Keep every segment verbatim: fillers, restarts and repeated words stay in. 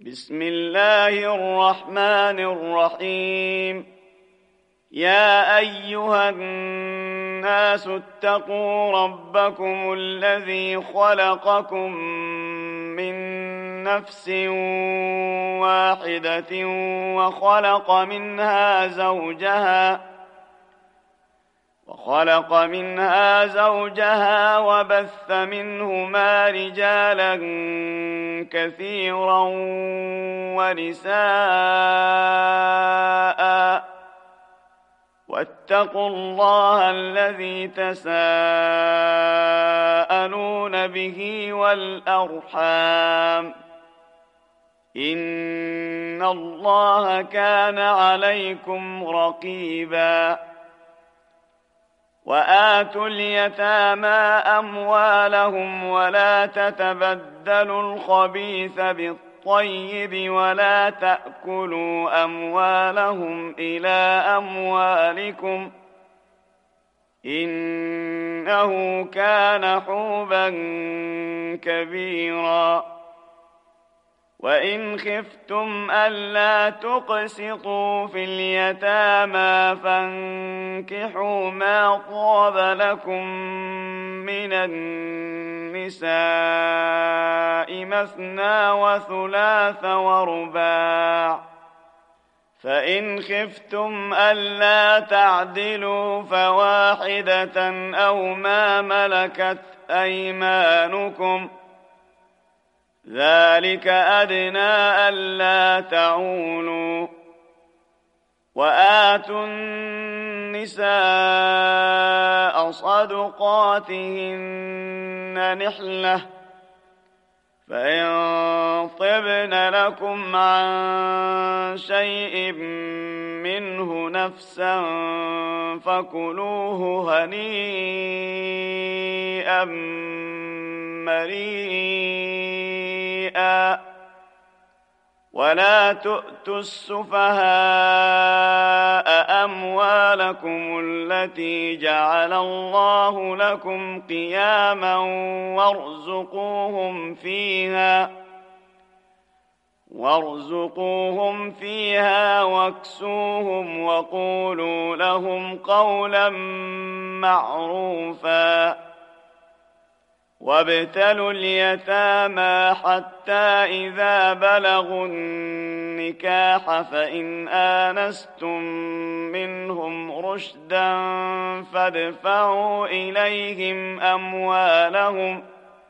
بسم الله الرحمن الرحيم. يا أيها الناس اتقوا ربكم الذي خلقكم من نفس واحدة وخلق منها زوجها وخلق منها زوجها وبث منهما رجالا كثيرا ونساء، واتقوا الله الذي تساءلون به والأرحام، إن الله كان عليكم رقيبا. وآتوا اليتامى أموالهم ولا تتبدلوا الخبيث بالطيب ولا تأكلوا أموالهم إلى أموالكم إنه كان حوبا كبيرا. وإن خفتم ألا تقسطوا في اليتامى فانكحوا ما طاب لكم من النساء مثنى وثلاث ورباع، فإن خفتم ألا تعدلوا فواحدة أو ما ملكت أيمانكم ذلك أدنى ألا تعولوا. وآتوا النساء صدقاتهن نحلة، فإن طبن لكم عن شيء منه نفسا فكلوه هنيئا مريئا. ولا تؤتوا السفهاء أموالكم التي جعل الله لكم قياما وارزقوهم فيها وارزقوهم فيها واكسوهم وقولوا لهم قولا معروفا. وابتلوا اليتامى حتى إذا بلغوا النكاح فإن آنستم منهم رشدا فادفعوا إليهم أموالهم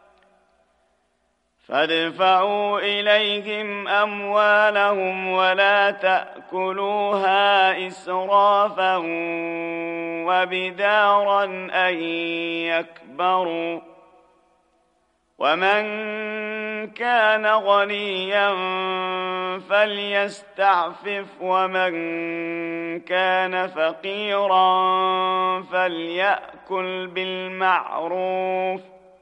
فادفعوا إليهم أموالهم ولا تأكلوها إسرافا وبدارا أن يكبروا. ومن كان غنيا فليستعفف ومن كان فقيرا فليأكل بالمعروف.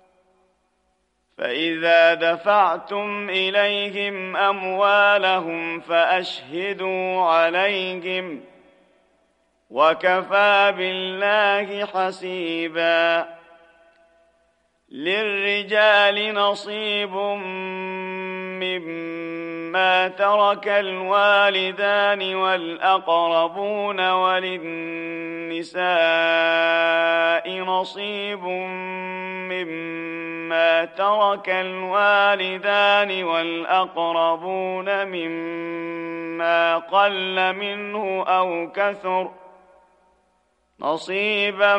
فإذا دفعتم إليهم أموالهم فأشهدوا عليهم وكفى بالله حسيبا. للرجال نصيب مما ترك الوالدان والأقربون وللنساء نصيب مما ترك الوالدان والأقربون مما قل منه أو كثر نصيبا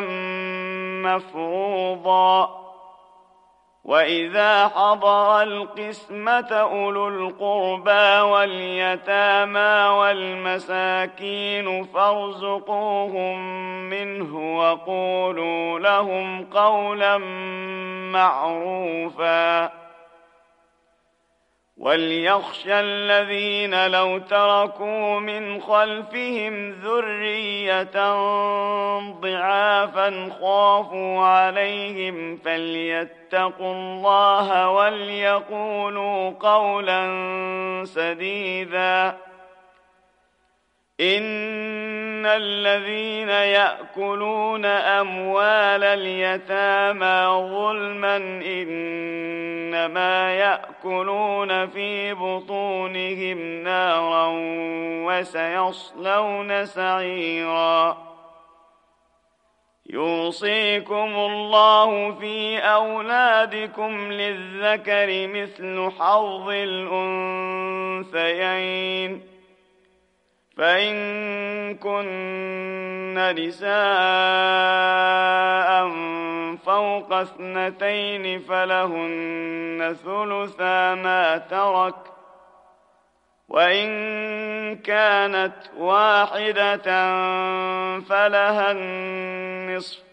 مفروضا. وإذا حضر القسمة أولو القربى واليتامى والمساكين فارزقوهم منه وقولوا لهم قولا معروفا. وليخشى الذين لو تركوا من خلفهم ذرية ضعافا خافوا عليهم فليتقوا الله وليقولوا قولا سديدا. إن الذين يأكلون أموال اليتامى ظلما إنما يأكلون في بطونهم نارا وسيصلون سعيرا يوصيكم الله في أولادكم للذكر مثل حظ الأنثيين فإن كن نساء فوق اثنتين فلهن ثلثا ما ترك وإن كانت واحدة فلها النصف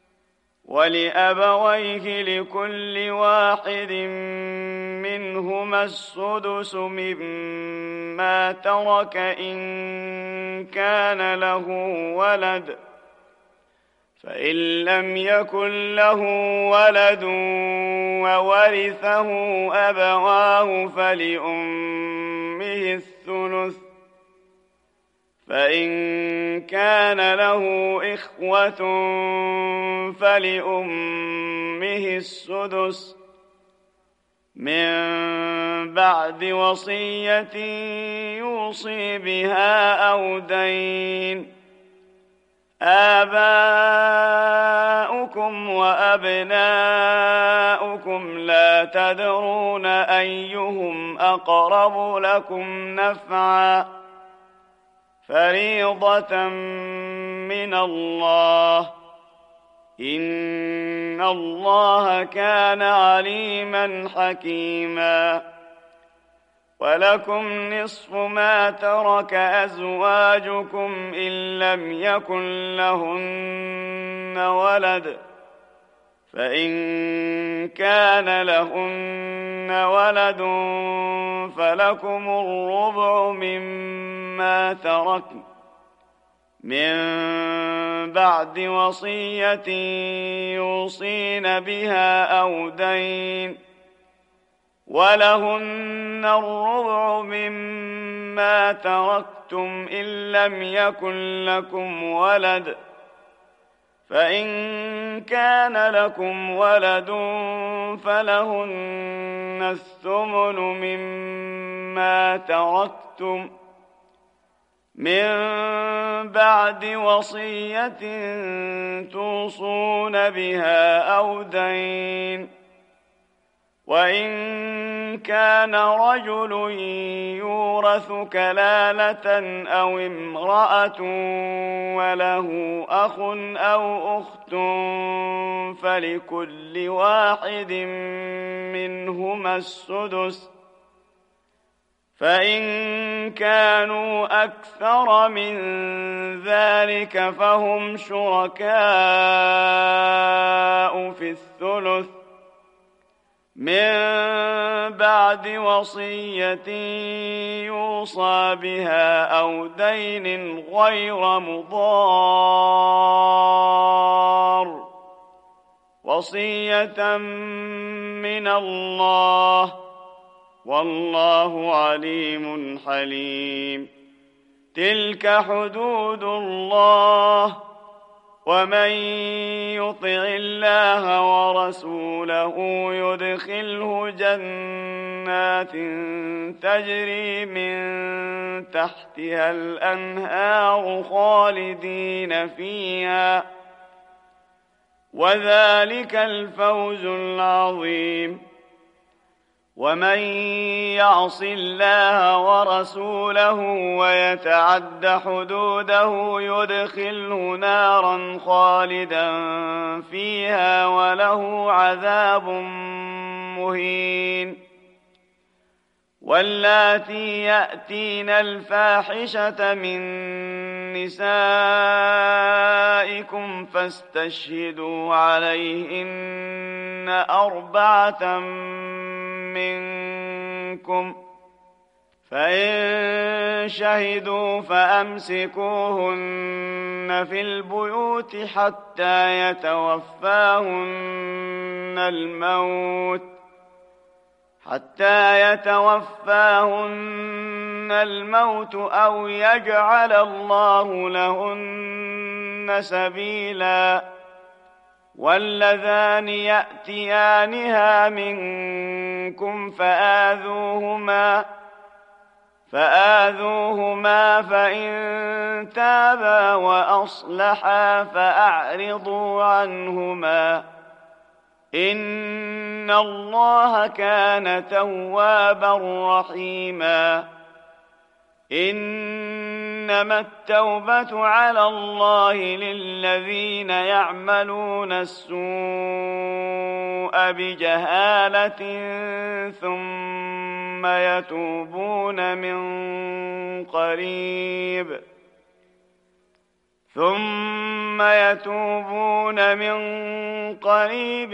ولأبويه لكل واحد منهما السدس مما ترك إن كان له ولد فإن لم يكن له ولد وورثه أبواه فلأمه الثلث فإن كان له إخوة فلأمه السدس من بعد وصية يوصي بها أو دين آباؤكم وأبناؤكم لا تدرون أيهم أقرب لكم نفعا فريضة من الله إن الله كان عليما حكيما ولكم نصف ما ترك أزواجكم إن لم يكن لهن ولد فإن كان لهن ولد فلكم الربع مما تركن من بعد وصية يوصين بها أو دين ولهن الربع مما تركتم إن لم يكن لكم ولد فإن كان لكم ولد فلهن الثمن مما تركتم من بعد وصية توصون بها أو دين وإن كان رجل يورث كلالة أو امرأة وله أخ أو أخت فلكل واحد منهما السدس فإن كانوا أكثر من ذلك فهم شركاء في الثلث من بعد وصية يوصى بها أو دين غير مضار وصية من الله والله عليم حليم تلك حدود الله ومن يطع الله ورسوله يدخله جنات تجري من تحتها الأنهار خالدين فيها وذلك الفوز العظيم ومن يعص الله ورسوله ويتعد حدوده يدخله نارا خالدا فيها وله عذاب مهين واللاتي يأتين الفاحشة من نسائكم فاستشهدوا عليهن أربعة منكم فإن شهدوا فأمسكوهن في البيوت حتى يتوفاهن الموت حتى يتوفاهن الموت أو يجعل الله لهن سبيلا واللذان يأتيانها منكم فآذوهما فآذوهما فإن تابا وأصلحا فأعرضوا عنهما إن الله كان توابا رحيما إنما التوبة على الله للذين يعملون السوء بجهالة ثم يتوبون من قريب ثم يتوبون من قريب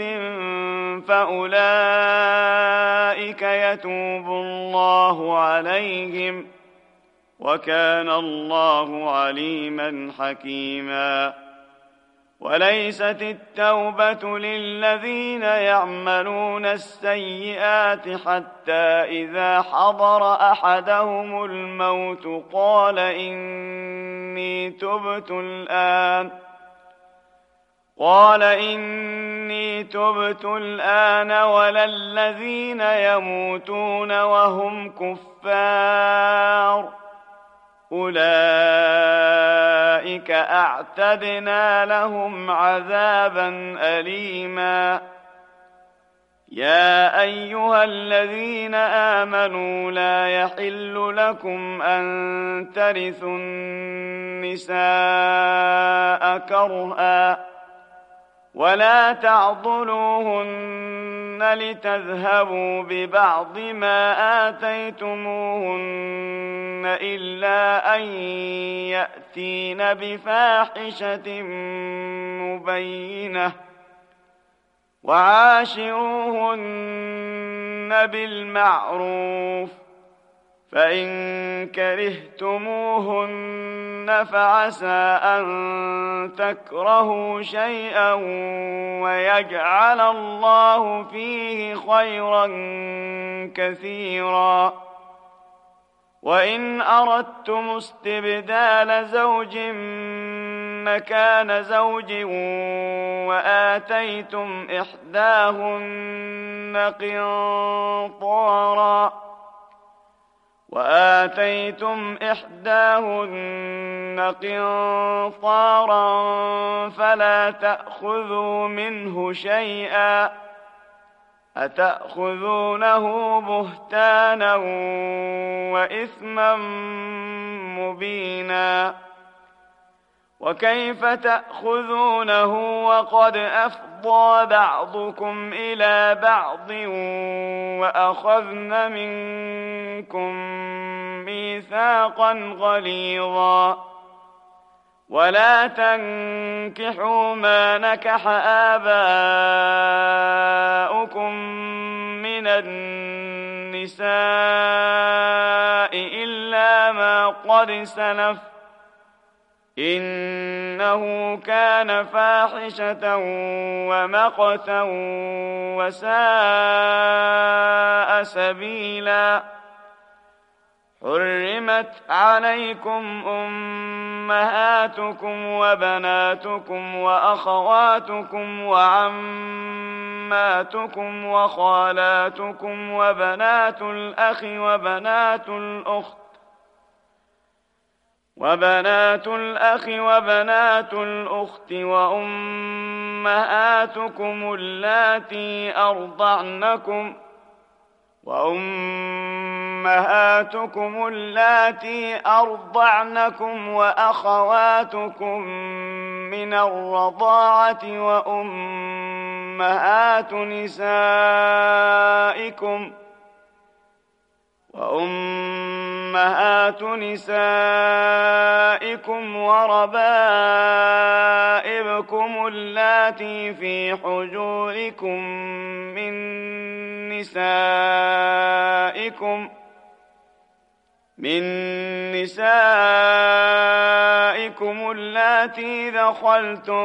فأولئك يتوب الله عليهم وكان الله عليما حكيما وليست التوبة للذين يعملون السيئات حتى إذا حضر أحدهم الموت قال إني تبت الآن قال إني تبت الآن ولا الذين يموتون وهم كفار أولئك أعتدنا لهم عذابا أليما يا أيها الذين آمنوا لا يحل لكم أن ترثوا النساء كرها ولا تعضلوهن لتذهبوا ببعض ما آتيتموهن إلا أن يأتين بفاحشة مبينة وعاشروهن بالمعروف فإن كرهتموهن فعسى أن تكرهوا شيئا ويجعل الله فيه خيرا كثيرا وإن أردتم استبدال زوج مكان زوج وآتيتم إحداهن قنطارا وآتيتم إحداهن قنطارا فلا تأخذوا منه شيئا أتأخذونه بهتانا وإثما مبينا وكيف تأخذونه وقد أفضى بعضكم إلى بعض وأخذن منكم ميثاقا غليظا ولا تنكحوا ما نكح آباؤكم من النساء إلا ما قد سلف إنه كان فاحشة ومقتا وساء سبيلا حرمت عليكم أمهاتكم وبناتكم وأخواتكم وعماتكم وخالاتكم وبنات الأخ وبنات الأخت وبنات الأخ وبنات الأخت وأمهاتكم اللاتي أرضعنكم وأمهاتكم اللاتي أرضعنكم وأخواتكم من الرضاعة وأمهات نسائكم وأمهات نسائكم وربائبكم اللاتي في حجوركم من نسائكم من نسائكم اللاتي دخلتم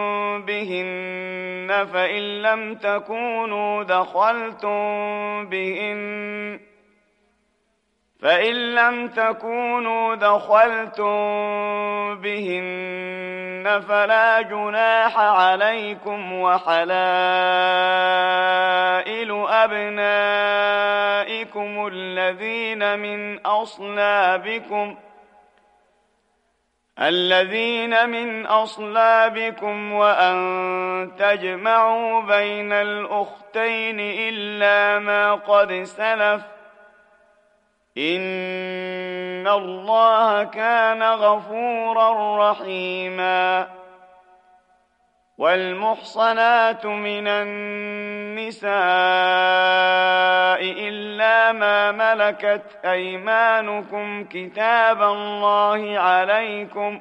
بهن فإن لم تكونوا دخلتم بهن فإن لم تكونوا دخلتم بهن فلا جناح عليكم وحلائل أبنائكم الذين من أصلابكم الذين من أصلابكم وأن تجمعوا بين الأختين إلا ما قد سلف إن الله كان غفورا رحيما. والمحصنات من النساء إلا ما ملكت أيمانكم كتاب الله عليكم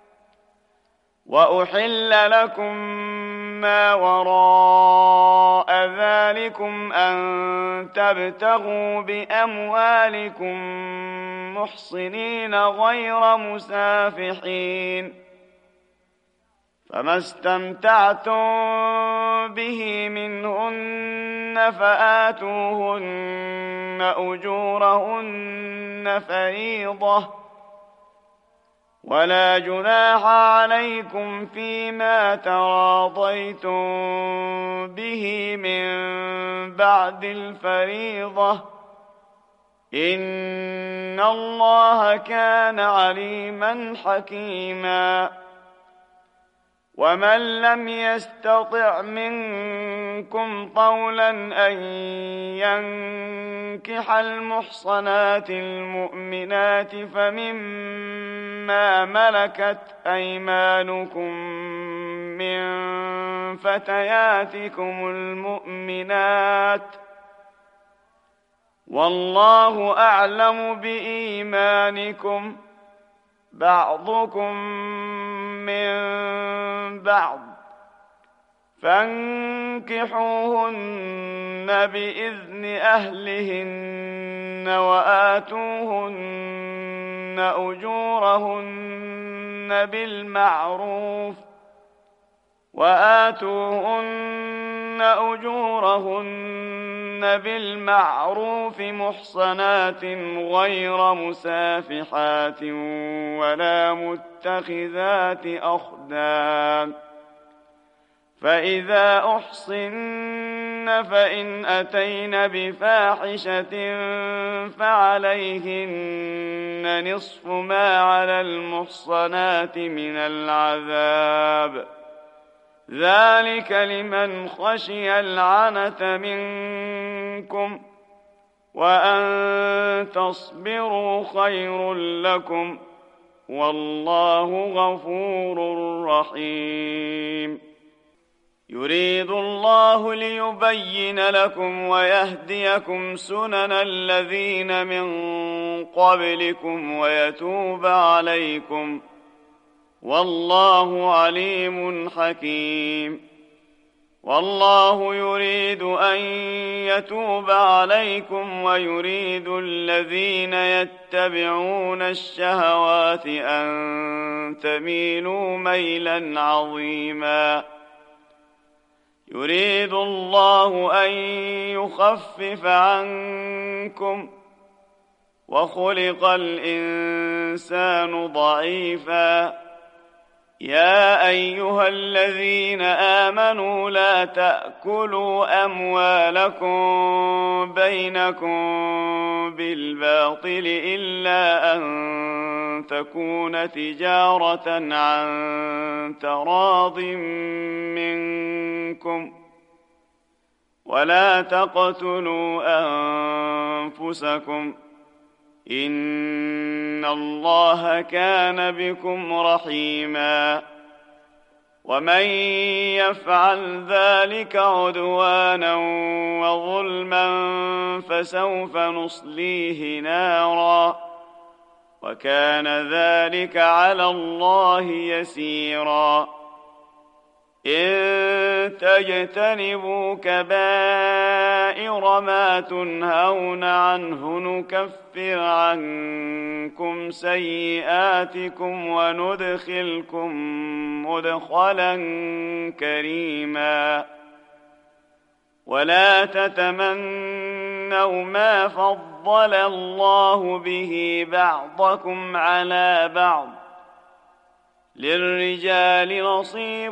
وأحل لكم ما وراء ذلكم أن تبتغوا بأموالكم محصنين غير مسافحين فما استمتعتم به منهن فآتوهن أجورهن فريضة ولا جناح عليكم فيما تراضيتم به من بعد الفريضة إن الله كان عليما حكيما. ومن لم يستطع منكم طولا أن ينكح المحصنات المؤمنات فمما ملكت أيمانكم من فتياتكم المؤمنات والله أعلم بإيمانكم بعضكم من بعض فانكحوهن بإذن أهلهن وآتوهن أجورهن بالمعروف وآتوهن أجورهن بالمعروف محصنات غير مسافحات ولا متخذات أخدان فإذا أحصن فإن أتين بفاحشة فعليهن نصف ما على المحصنات من العذاب ذلك لمن خشي العنة منكم وأن تصبروا خير لكم والله غفور رحيم. يريد الله ليبين لكم ويهديكم سنن الذين من قبلكم ويتوب عليكم والله عليم حكيم. والله يريد أن يتوب عليكم ويريد الذين يتبعون الشهوات أن تميلوا ميلا عظيما. يريد الله أن يخفف عنكم وخلق الإنسان ضعيفا. يا أيها الذين آمنوا لا تأكلوا أموالكم بينكم بالباطل إلا أن تكون تجارة عن تراض منكم ولا تقتلوا أنفسكم إن الله كان بكم رحيما. ومن يفعل ذلك عدوانا وظلما فسوف نصليه نارا وكان ذلك على الله يسيرا. إن تجتنبوا كبائر ما تنهون عنه نكفر عنكم سيئاتكم وندخلكم مدخلا كريما. ولا تتمنوا ما فضل فضل الله به بعضكم على بعض للرجال نصيب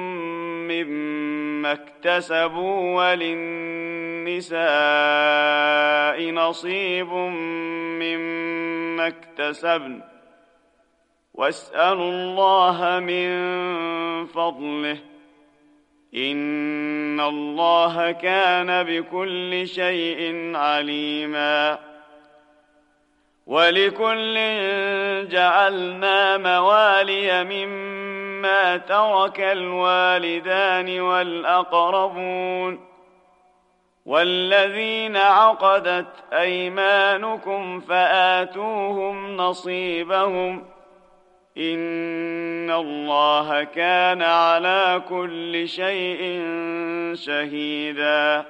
مما اكتسبوا وللنساء نصيب مما اكتسبن واسألوا الله من فضله إن الله كان بكل شيء عليما ولكل جعلنا موالي مما ترك الوالدان والأقربون والذين عقدت أيمانكم فآتوهم نصيبهم إن الله كان على كل شيء شهيدا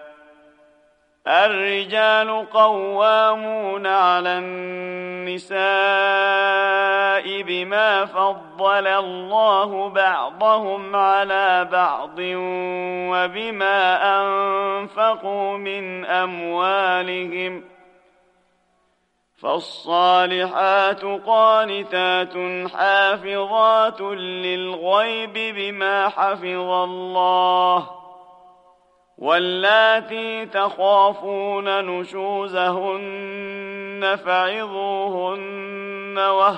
الرجال قوامون على النساء بما فضل الله بعضهم على بعض وبما أنفقوا من أموالهم فالصالحات قانتات حافظات للغيب بما حفظ الله واللاتي تخافون نشوزهن فعظوهن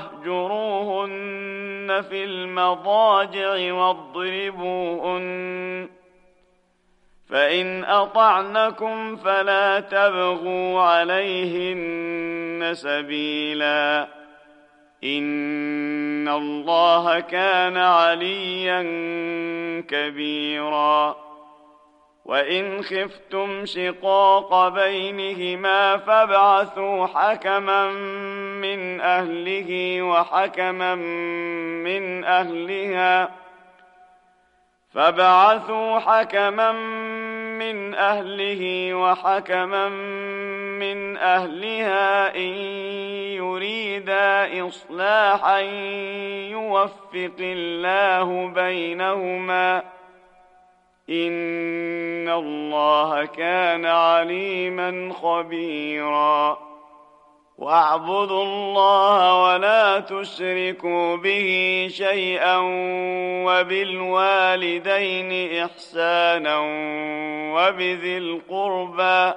واهجروهن في المضاجع واضربوهن فإن أطعنكم فلا تبغوا عليهن سبيلا إن الله كان عليا كبيرا وإن خفتم شقاق بينهما فابعثوا حكما من أهله وحكما من أهلها فابعثوا حكما من أهله وحكما من أهلها إن يريدا إصلاحا يوفق الله بينهما إن الله كان عليما خبيرا واعبدوا الله ولا تشركوا به شيئا وبالوالدين إحسانا وبذي القربى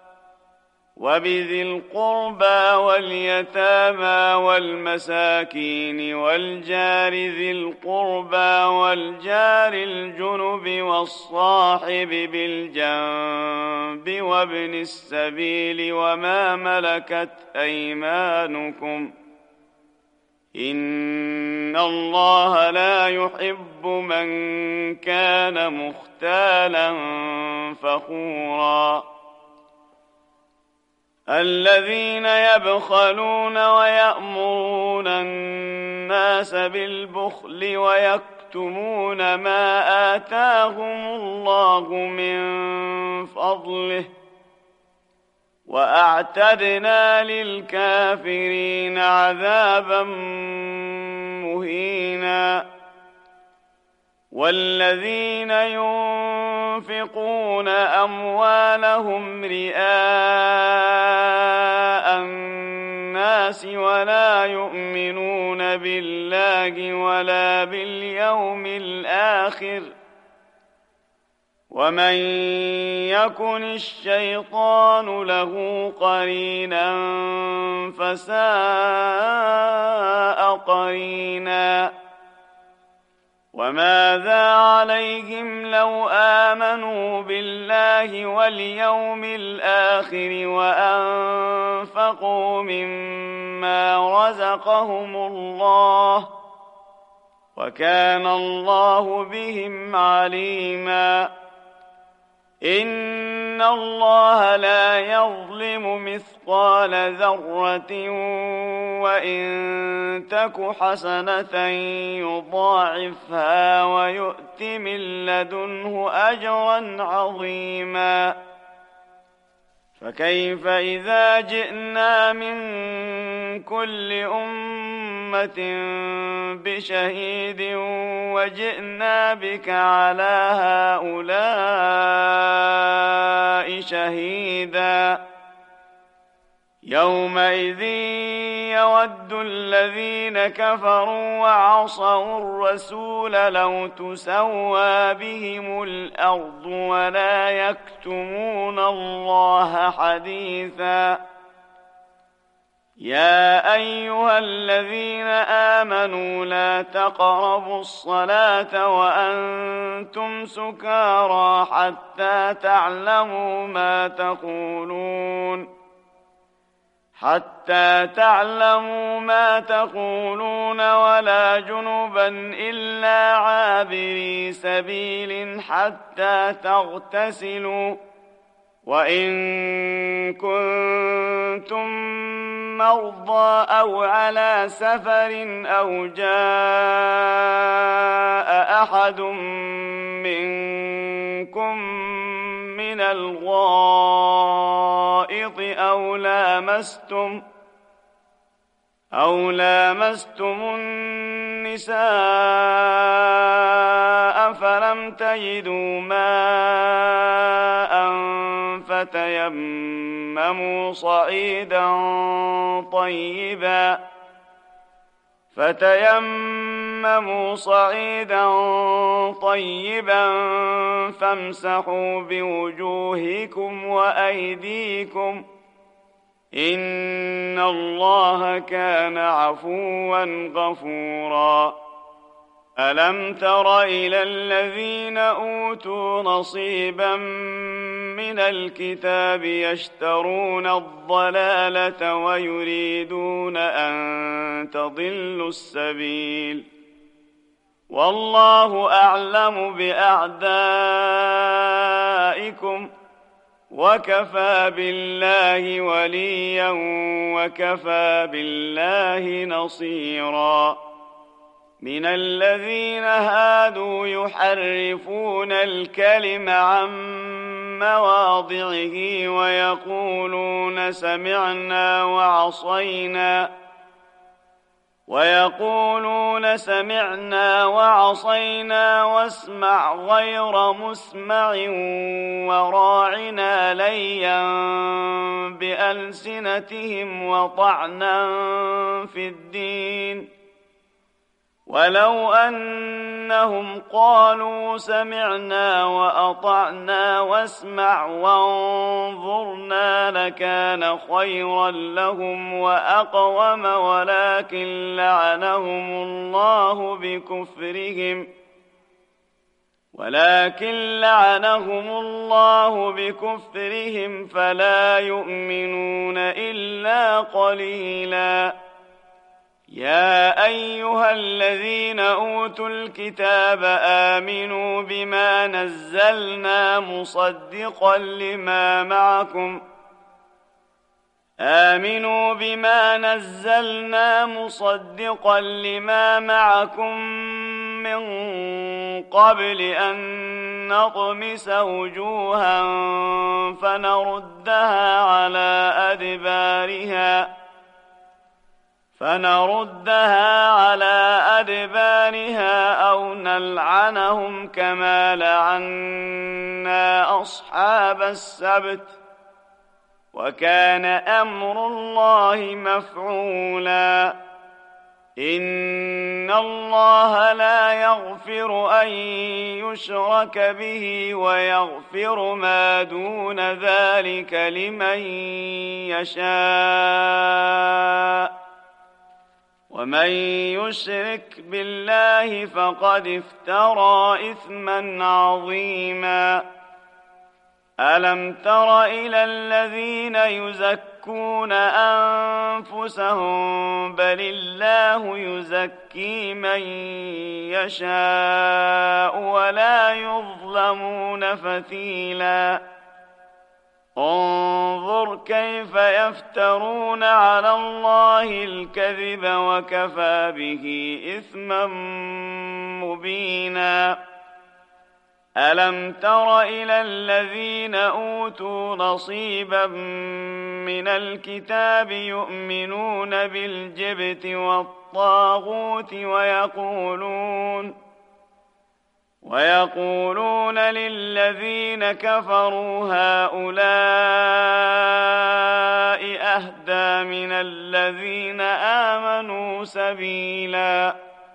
وبذي القربى واليتامى والمساكين والجار ذي القربى والجار الجنب والصاحب بالجنب وابن السبيل وما ملكت أيمانكم إن الله لا يحب من كان مختالا فخورا الذين يبخلون ويأمرون الناس بالبخل ويكتمون ما آتاهم الله من فضله وأعتدنا للكافرين عذابا مهينا والذين ينفقون أموالهم رئاء الناس ولا يؤمنون بالله ولا باليوم الآخر ومن يكن الشيطان له قرينا فساء قرينا وماذا عليهم لو آمنوا بالله واليوم الآخر وأنفقوا مما رزقهم الله وكان الله بهم عليما إن الله لا يظلم مثقال ذرة وإن تك حسنة يضاعفها ويؤت من لدنه أجرا عظيما فكيف إذا جئنا من كل أمة بشهيد وجئنا بك على هؤلاء شهيدا يومئذ يود الذين كفروا وعصوا الرسول لو تسوى بهم الأرض ولا يكتمون الله حديثا. يا أيها الذين آمنوا لا تقربوا الصلاة وأنتم سكارى حتى تعلموا ما تقولون حتى تعلموا ما تقولون ولا جنبا إلا عابري سبيل حتى تغتسلوا. وإن كنتم مرضى أو على سفر أو جاء أحد منكم من الغائط أو لامستم أو لامستم النساء فلم تجدوا ماء فتيمموا صعيدا طيبا فتيمموا صعيدا طيبا فامسحوا بوجوهكم وأيديكم إن الله كان عفوا غفورا. ألم تر إلى الذين أوتوا نصيبا من الكتاب يشترون الضلالة ويريدون أن تضلوا السبيل والله أعلم بأعدائكم وكفى بالله وليا وكفى بالله نصيرا. من الذين هادوا يحرفون الكلم عن مواضعه ويقولون سمعنا وعصينا ويقولون سمعنا وعصينا واسمع غير مسمع وراعنا ليا بألسنتهم وطعنا في الدين ولو أنهم قالوا سمعنا وأطعنا واسمع وانظرنا لكان خيرا لهم وأقوم ولكن لعنهم الله بكفرهم ولكن لعنهم الله بكفرهم فلا يؤمنون إلا قليلا. يا أيها الذين أوتوا الكتاب آمنوا بما نزلنا مصدقا لما معكم آمنوا بما نزلنا مصدقا لما معكم من قبل أن نطمس وجوها فنردها على أدبارها فنردها على أدبارها أو نلعنهم كما لعنا أصحاب السبت وكان أمر الله مفعولا. إن الله لا يغفر أن يشرك به ويغفر ما دون ذلك لمن يشاء ومن يشرك بالله فقد افترى إثما عظيما. ألم تر إلى الذين يزكون أنفسهم بل الله يزكي من يشاء ولا يظلمون فتيلا. انظر كيف يفترون على الله الكذب وكفى به إثما مبينا. ألم تر إلى الذين أوتوا نصيبا من الكتاب يؤمنون بالجبت والطاغوت ويقولون ويقولون للذين كفروا هؤلاء أهدى من الذين آمنوا سبيلا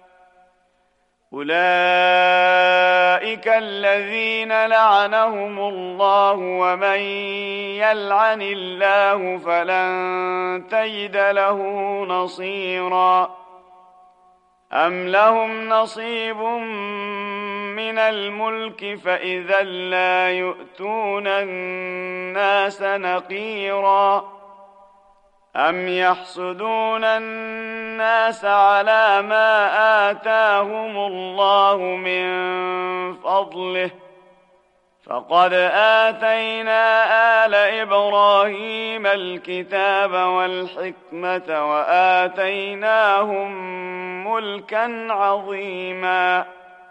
أولئك الذين لعنهم الله ومن يلعن الله فلن تجد له نصيرا أم لهم نصيب من الملك فإذا لا يؤتون الناس نقيرا أم يحسدون الناس على ما آتاهم الله من فضله فقد آتينا آل إبراهيم الكتاب والحكمة وآتيناهم ملكا عظيما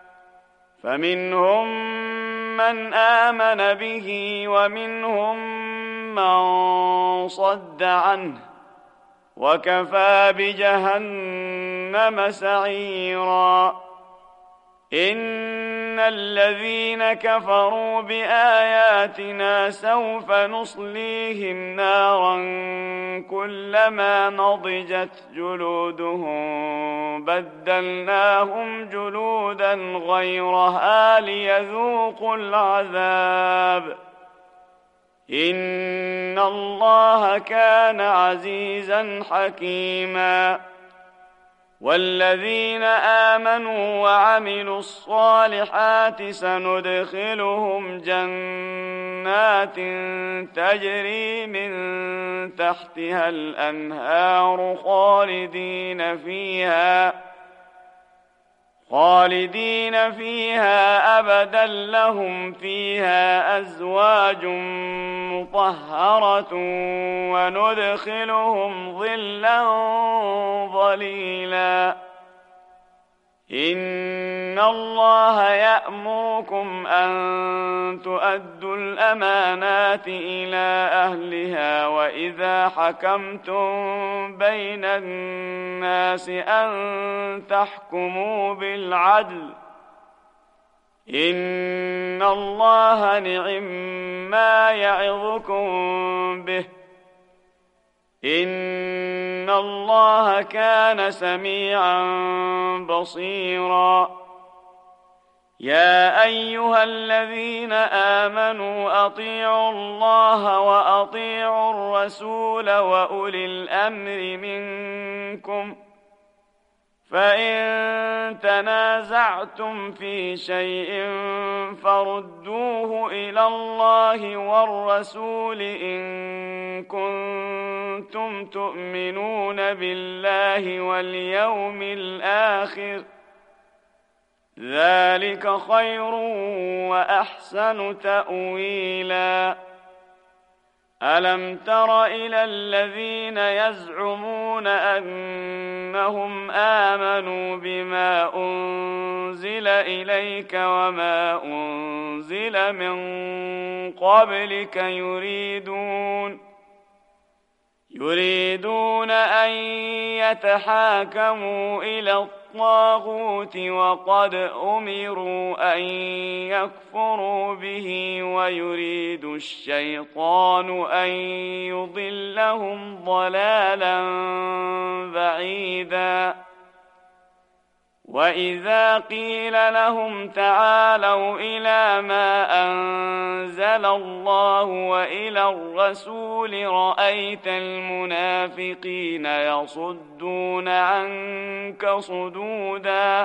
فمنهم من آمن به ومنهم من صد عنه وكفى بجهنم سعيرا إن الذين كفروا بآياتنا سوف نصليهم نارا كلما نضجت جلودهم بدلناهم جلودا غيرها ليذوقوا العذاب إن الله كان عزيزا حكيما والذين آمنوا وعملوا الصالحات سندخلهم جنات تجري من تحتها الأنهار خالدين فيها خالدين فيها أبدا لهم فيها أزواج مطهرة وندخلهم ظلا ظليلا إن الله يأمركم أن تؤدوا الأمانات إلى أهلها وإذا حكمتم بين الناس أن تحكموا بالعدل إن الله نعم ما يعظكم به إن الله كان سميعا بصيرا يا أيها الذين آمنوا أطيعوا الله وأطيعوا الرسول وأولي الأمر منكم فإن تنازعتم في شيء فردوه إلى الله والرسول إن كنتم تؤمنون بالله واليوم الآخر ذلك خير وأحسن تأويلا ألم تر إلى الذين يزعمون أنهم آمنوا بما أنزل إليك وما أنزل من قبلك يريدون يريدون أن يتحاكموا إلى الطاغوت وقد أمروا أن يكفروا به ويريد الشيطان أن يضلهم ضلالا بعيدا وإذا قيل لهم تعالوا إلى ما أنزل الله وإلى الرسول رأيت المنافقين يصدون عنك صدودا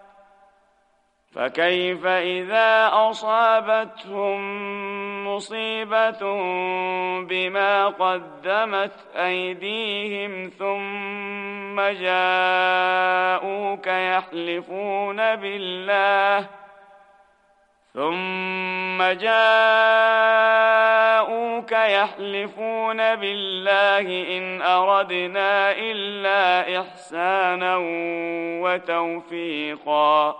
فكيف إذا أصابتهم مصيبة بما قدمت أيديهم ثم جاءوك يحلفون بالله ثم جاءوك يحلفون بالله إن أردنا إلا إحسانا وتوفيقا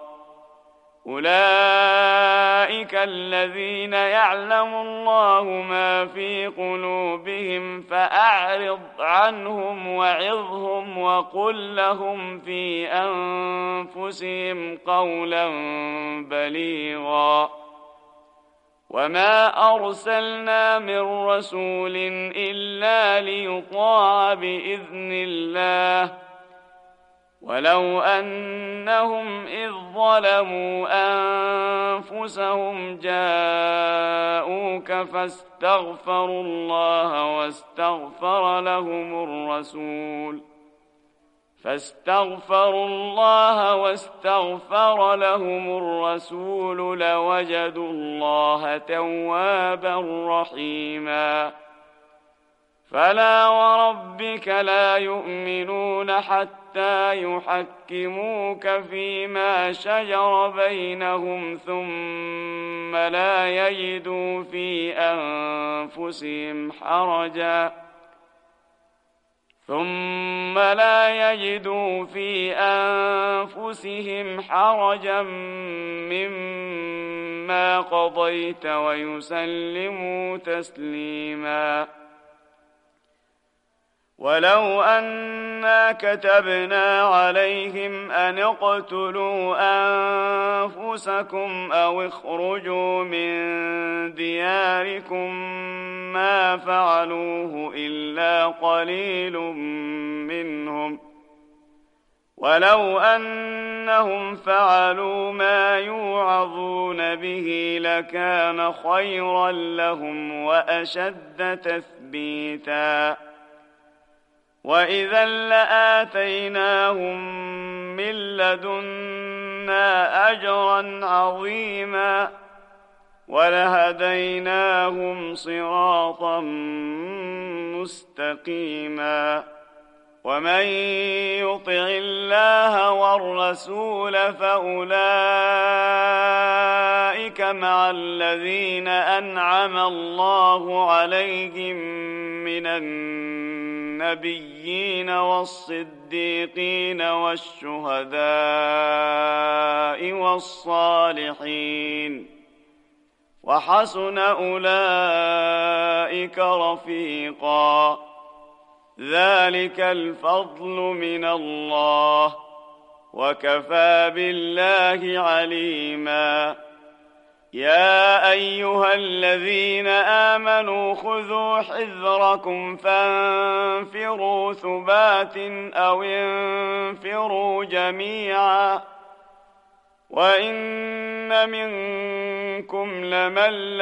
أولئك الذين يعلم الله ما في قلوبهم فأعرض عنهم وعظهم وقل لهم في أنفسهم قولا بليغا وما أرسلنا من رسول إلا ليطاع بإذن الله ولو أنهم إذ ظلموا أنفسهم جاءوك فاستغفروا الله واستغفر لهم الرسول فاستغفروا الله واستغفر لهم الرسول لوجدوا الله توابا رحيما فلا وربك لا يؤمنون حتى يحكموك فيما شجر بينهم ثم لا يجدوا في أنفسهم حرجا ثم لا يجدوا في أنفسهم حرجا مما قضيت ويسلموا تسليما ولو أنا كتبنا عليهم أن اقتلوا أنفسكم أو اخرجوا من دياركم ما فعلوه إلا قليل منهم ولو أنهم فعلوا ما يوعظون به لكان خيرا لهم وأشد تثبيتا وإذا لآتيناهم من لدنا أجرا عظيما ولهديناهم صراطا مستقيما ومن يطع الله والرسول فأولئك مع الذين أنعم الله عليهم من النبيين والصديقين والشهداء والصالحين وحسن أولئك رفيقا ذلك الفضل من الله وكفى بالله عليما يا أيها الذين آمنوا خذوا حذركم فانفروا ثبات أو انفروا جميعا وإن منكم لمن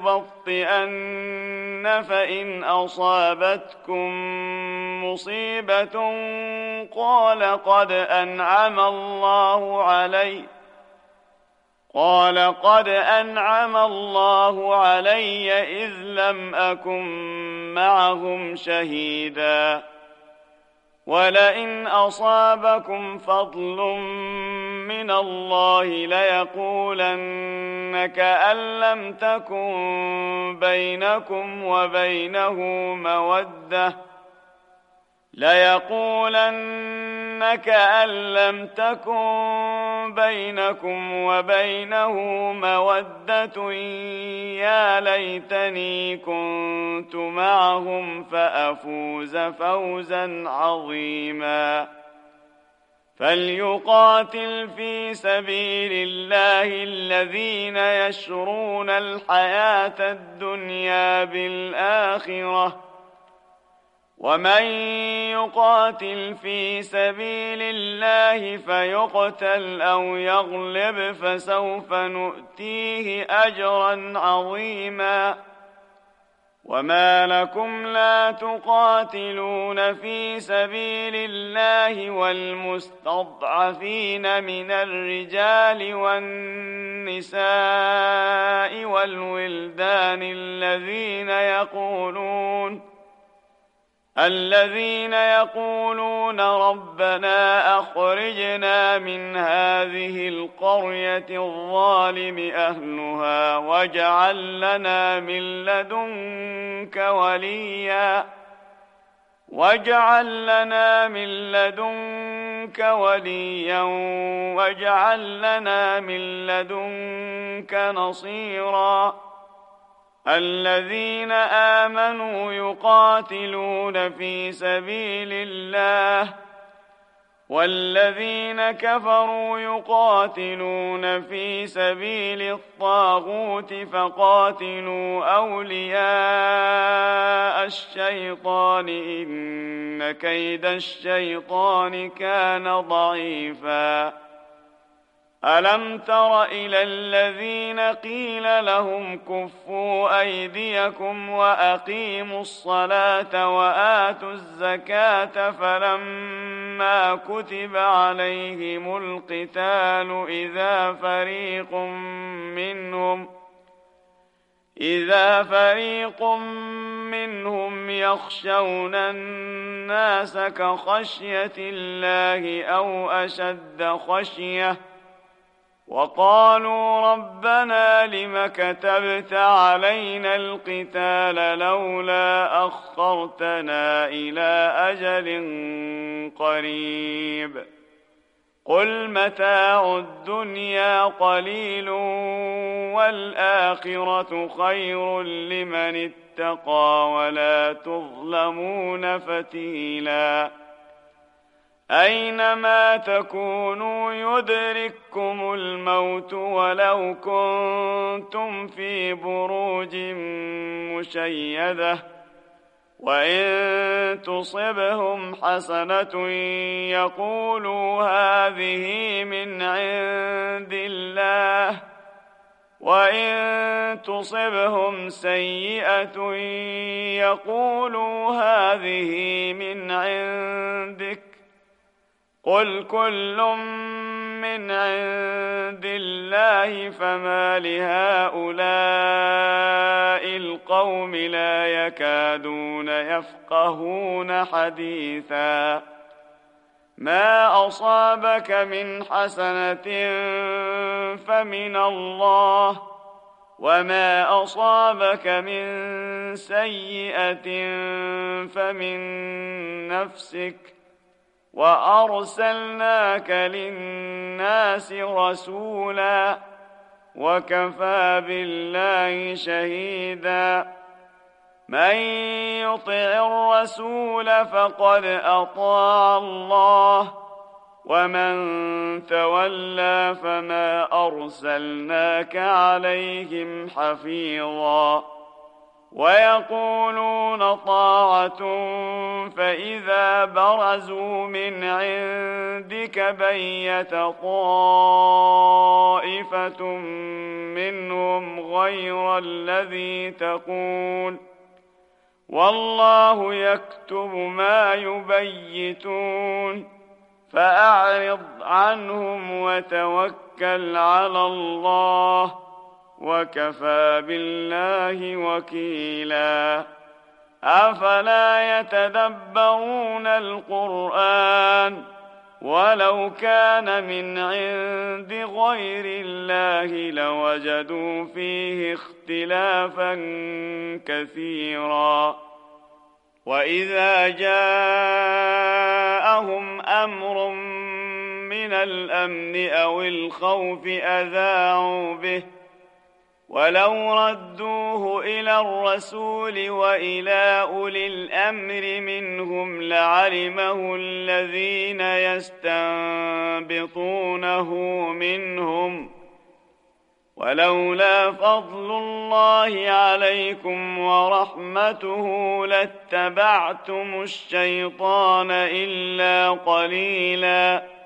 ليبطئن فإن أصابتكم مصيبة قال قد أنعم الله علي قال قد أنعم الله علي إذ لم أكن معهم شهيدا ولئن أصابكم فضل من الله ليقولن كأن لم تكن بينكم وبينه مودة ليقولن كأن لم تكن بينكم وبينه مودة يا ليتني كنت معهم فأفوز فوزا عظيما فليقاتل في سبيل الله الذين يشرون الحياة الدنيا بالآخرة ومن يقاتل في سبيل الله فيقتل أو يغلب فسوف نؤتيه أجرا عظيما وما لكم لا تقاتلون في سبيل الله والمستضعفين من الرجال والنساء والولدان الذين يقولون الذين يقولون ربنا أخرجنا من هذه القرية الظالم أهلها واجعل لنا من لدنك وليا واجعل لنا من لدنك وليا واجعل لنا من لدنك نصيرا الذين آمنوا يقاتلون في سبيل الله والذين كفروا يقاتلون في سبيل الطاغوت فقاتلوا أولياء الشيطان إن كيد الشيطان كان ضعيفا. ألم تر إلى الذين قيل لهم كفوا أيديكم وأقيموا الصلاة وآتوا الزكاة فلما كتب عليهم القتال إذا فريق منهم إذا فريق منهم يخشون الناس كخشية الله أو أشد خشية وقالوا ربنا لم كتبت علينا القتال لولا أخرتنا إلى أجل قريب قل متاع الدنيا قليل والآخرة خير لمن اتقى ولا تظلمون فتيلا. أينما تكونوا يدرككم الموت ولو كنتم في بروج مشيدة وإن تصبهم حسنة يقولوا هذه من عند الله وإن تصبهم سيئة يقولوا هذه من عندك قل كل من عند الله فما لهؤلاء القوم لا يكادون يفقهون حديثا. ما أصابك من حسنة فمن الله وما أصابك من سيئة فمن نفسك وأرسلناك للناس رسولا وكفى بالله شهيدا. من يطع الرسول فقد أطاع الله ومن تولى فما أرسلناك عليهم حفيظا. ويقولون طاعة فإذا برزوا من عندك بيت طائفة منهم غير الذي تقول والله يكتب ما يبيتون فأعرض عنهم وتوكل على الله وكفى بالله وكيلا. أفلا يتدبرون القرآن ولو كان من عند غير الله لوجدوا فيه اختلافا كثيرا. وإذا جاءهم أمر من الأمن أو الخوف أذاعوا به ولو ردوه إلى الرسول وإلى أولي الأمر منهم لعلمه الذين يستنبطونه منهم ولولا فضل الله عليكم ورحمته لاتبعتم الشيطان إلا قليلا.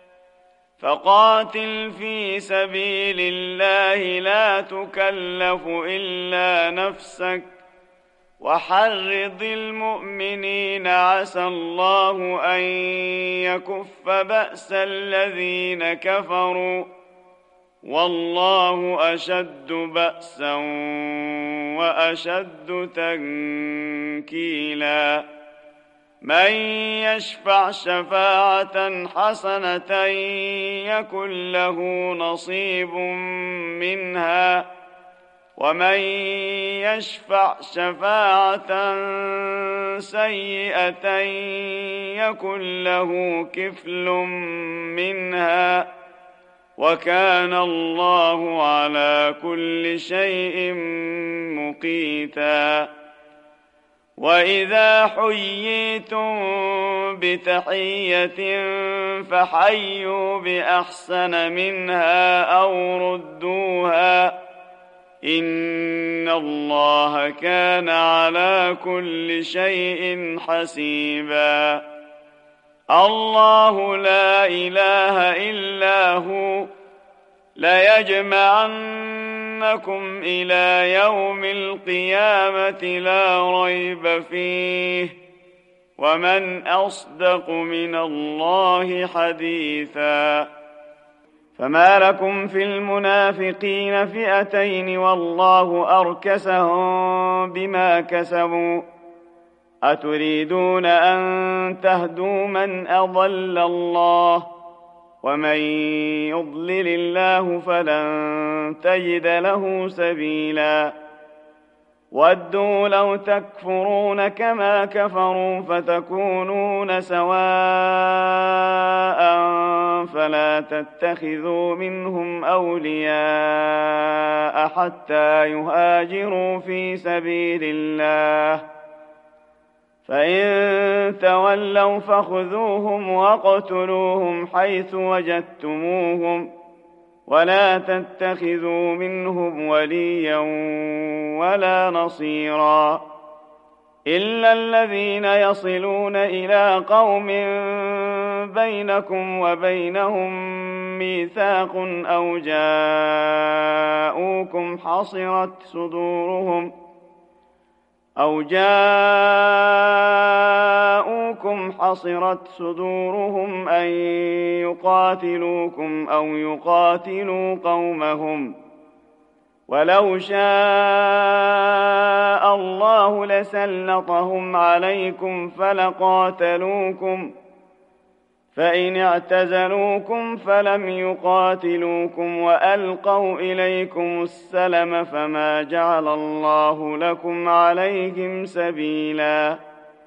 فقاتل في سبيل الله لا تكلف إلا نفسك وحرض المؤمنين عسى الله أن يكف بأس الذين كفروا والله أشد بأسا وأشد تنكيلا. من يشفع شفاعة حسنة يكن له نصيب منها ومن يشفع شفاعة سيئة يكن له كفل منها وكان الله على كل شيء مقيتا. وإذا حييتم بتحية فحيوا بأحسن منها أو ردوها إن الله كان على كل شيء حسيبا. الله لا إله إلا هو ليجمعنكم إلى يوم القيامة لا ريب فيه ومن أصدق من الله حديثا. فما لكم في المنافقين فئتين والله أركسهم بما كسبوا أتريدون أن تهدوا من أضل الله ومن يضلل الله فلن تجد له سبيلا. ودوا لو تكفرون كما كفروا فتكونون سواء فلا تتخذوا منهم أولياء حتى يهاجروا في سبيل الله فإن تولوا فخذوهم واقتلوهم حيث وجدتموهم ولا تتخذوا منهم وليا ولا نصيرا إلا الذين يصلون إلى قوم بينكم وبينهم ميثاق أو جاءوكم حصرت صدورهم أو جاءوكم حصرت صدورهم أن يقاتلوكم أو يقاتلوا قومهم ولو شاء الله لسلطهم عليكم فلقاتلوكم فإن اعتزلوكم فلم يقاتلوكم وألقوا إليكم السلم فما جعل الله لكم عليهم سبيلا.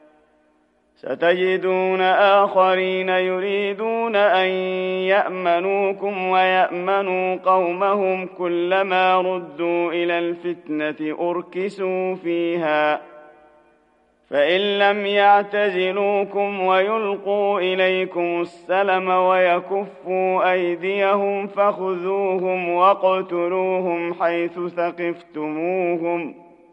ستجدون آخرين يريدون أن يأمنوكم ويأمنوا قومهم كلما ردوا إلى الفتنة أركسوا فيها فإن لم يعتزلوكم ويلقوا إليكم السلم ويكفوا أيديهم فخذوهم واقتلوهم حيث ثقفتموهم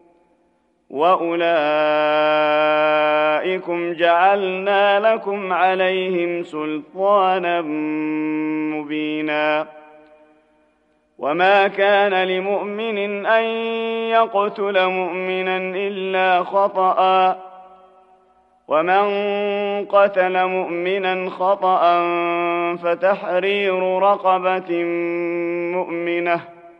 وأولئكم جعلنا لكم عليهم سلطانا مبينا. وما كان لمؤمن أن يقتل مؤمنا إلا خطأ ومن قتل مؤمنا خطأ فتحرير رقبة مؤمنة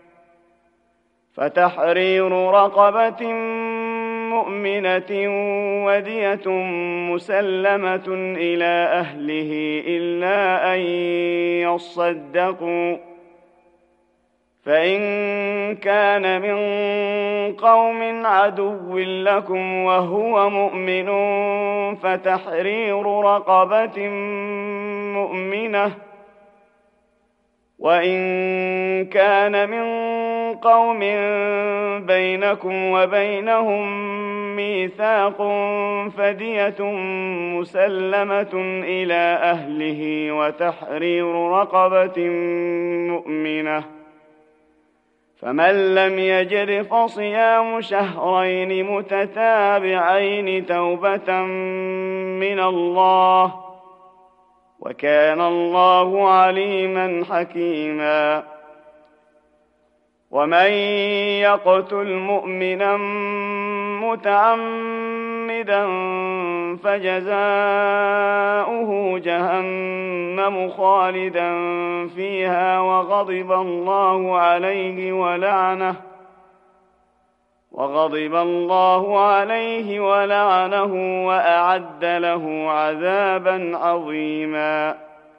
فتحرير رقبة مؤمنة ودية مسلمة إلى أهله إلا أن يصدقوا فإن كان من قوم عدو لكم وهو مؤمن فتحرير رقبة مؤمنة وإن كان من قوم بينكم وبينهم ميثاق فدية مسلمة إلى أهله وتحرير رقبة مؤمنة فمن لم يجد فصيام شهرين متتابعين توبة من الله وكان الله عليما حكيما. ومن يقتل مؤمنا متعمدا فجزاؤه جهنم خالدا فيها وغضب الله عليه ولعنه وغضب الله عليه ولعنه وأعد له عذابا عظيما.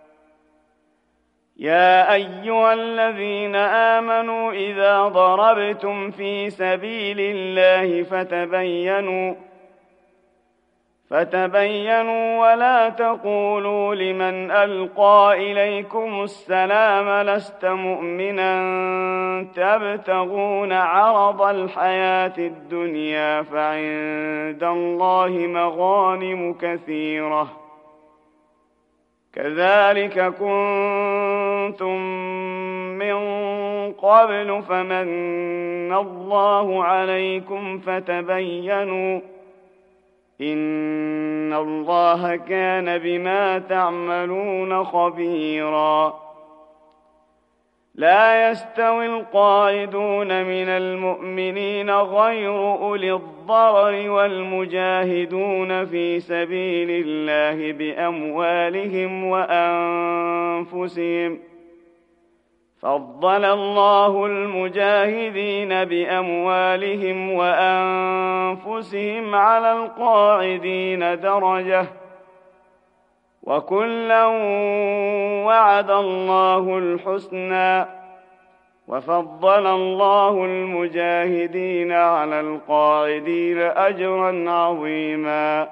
يا أيها الذين آمنوا إذا ضربتم في سبيل الله فتبينوا فتبينوا ولا تقولوا لمن ألقى إليكم السلام لست مؤمنا تبتغون عرض الحياة الدنيا فعند الله مغانم كثيرة كذلك كنتم من قبل فمن الله عليكم فتبينوا إن الله كان بما تعملون خبيرا لا يستوي القاعدون من المؤمنين غير أولي الضرر والمجاهدون في سبيل الله بأموالهم وأنفسهم فضل الله المجاهدين بأموالهم وأنفسهم على القاعدين درجة وكلا وعد الله الحسنى وفضل الله المجاهدين على القاعدين أجرا عظيما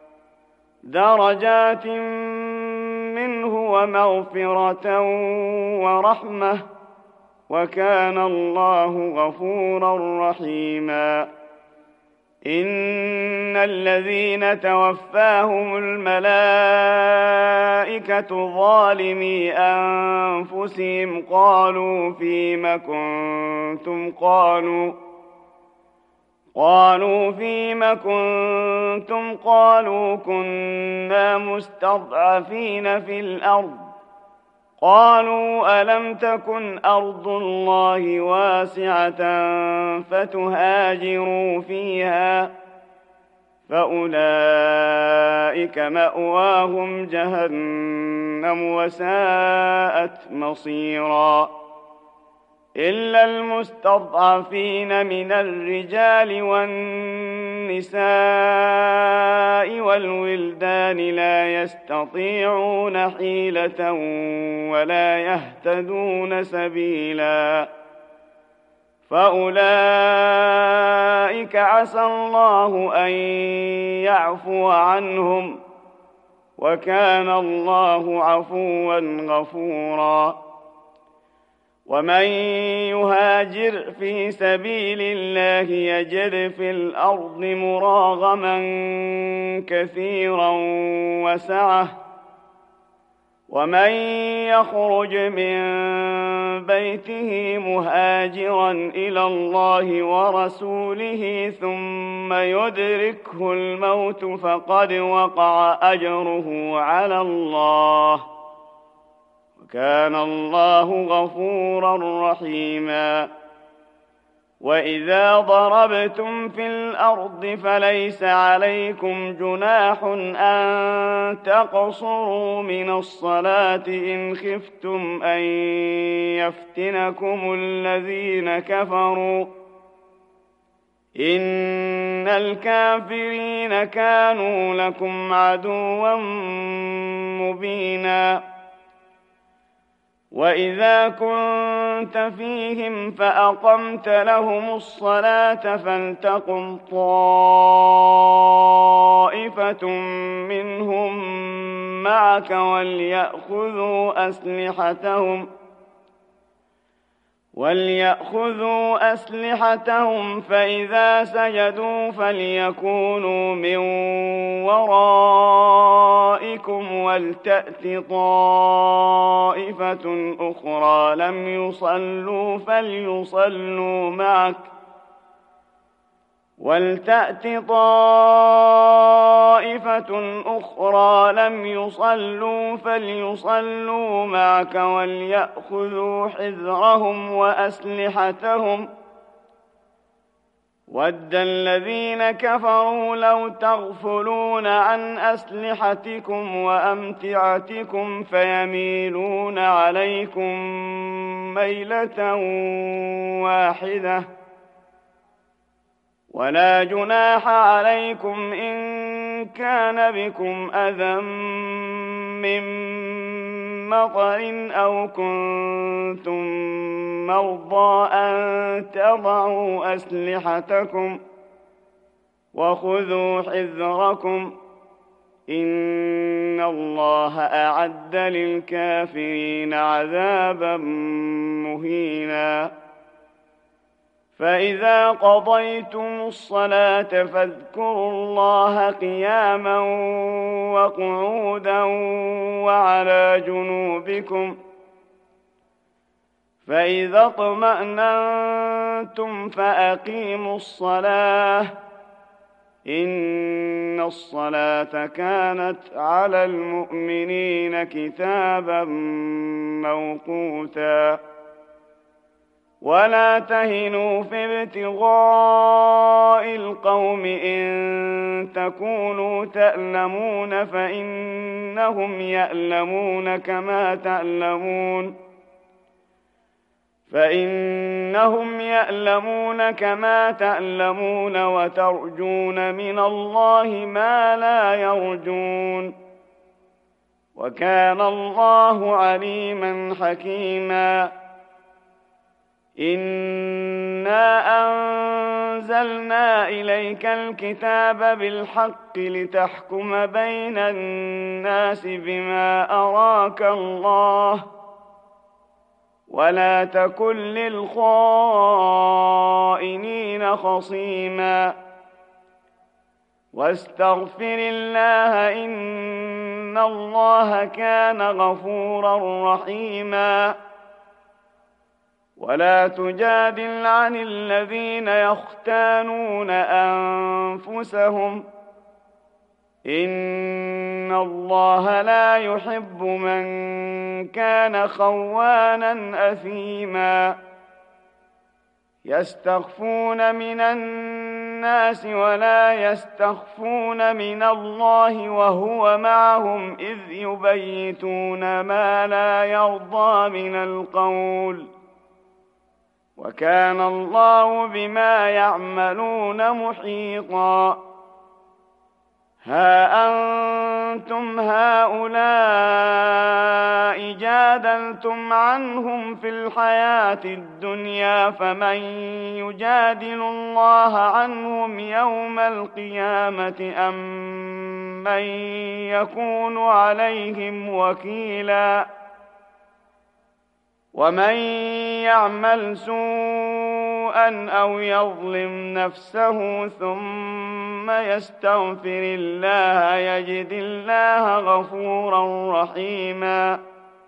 درجات منه ومغفرة ورحمة وكان الله غفورا رحيما إن الذين توفاهم الملائكة ظالمي أنفسهم قالوا فيم كنتم قالوا قالوا فيم كنتم قالوا كنا مستضعفين في الأرض قالوا ألم تكن أرض الله واسعة فتهاجروا فيها فأولئك مأواهم جهنم وساءت مصيرا إلا المستضعفين من الرجال والنساء والولدان لا يستطيعون حيلة ولا يهتدون سبيلا فأولئك عسى الله أن يعفو عنهم وكان الله عفوا غفورا ومن يهاجر في سبيل الله يجد في الأرض مراغما كثيرا وسعة ومن يخرج من بيته مهاجرا إلى الله ورسوله ثم يدركه الموت فقد وقع أجره على الله وكان الله غفورا رحيما وإذا ضربتم في الأرض فليس عليكم جناح أن تقصروا من الصلاة إن خفتم أن يفتنكم الذين كفروا إن الكافرين كانوا لكم عدوا مبينا وإذا كنت فيهم فأقمت لهم الصلاة فلتقم طائفة منهم معك وليأخذوا أسلحتهم وليأخذوا أسلحتهم فإذا سجدوا فليكونوا من ورائكم ولتأت طائفة أخرى لم يصلوا فليصلوا معك ولتأت طائفة أخرى لم يصلوا فليصلوا معك وليأخذوا حذرهم وأسلحتهم ود الذين كفروا لو تغفلون عن أسلحتكم وأمتعتكم فيميلون عليكم ميلة واحدة ولا جناح عليكم إن كان بكم أذى من مطر أو كنتم مرضى أن تضعوا أسلحتكم وخذوا حذركم إن الله أعد للكافرين عذابا مهينا. فإذا قضيتم الصلاة فاذكروا الله قياما وقعودا وعلى جنوبكم، فإذا اطمأننتم فأقيموا الصلاة، إن الصلاة كانت على المؤمنين كتابا موقوتا. ولا تهنوا في ابتغاء القوم إن تكونوا تألمون فإنهم يألمون كما تألمون فإنهم يألمون كما تألمون وترجون من الله ما لا يرجون، وكان الله عليما حكيما. إنا أنزلنا إليك الكتاب بالحق لتحكم بين الناس بما أراك الله، ولا تكن للخائنين خصيما، واستغفر الله إن الله كان غفورا رحيما. ولا تجادل عن الذين يختانون أنفسهم، إن الله لا يحب من كان خوانا أثيما. يستخفون من الناس ولا يستخفون من الله وهو معهم إذ يبيتون ما لا يرضى من القول، وكان الله بما يعملون محيطا. ها أنتم هؤلاء جادلتم عنهم في الحياة الدنيا، فمن يجادل الله عنهم يوم القيامة أم من يكون عليهم وكيلا؟ ومن يعمل سوءا أو يظلم نفسه ثم يستغفر الله يجد الله غفورا رحيما.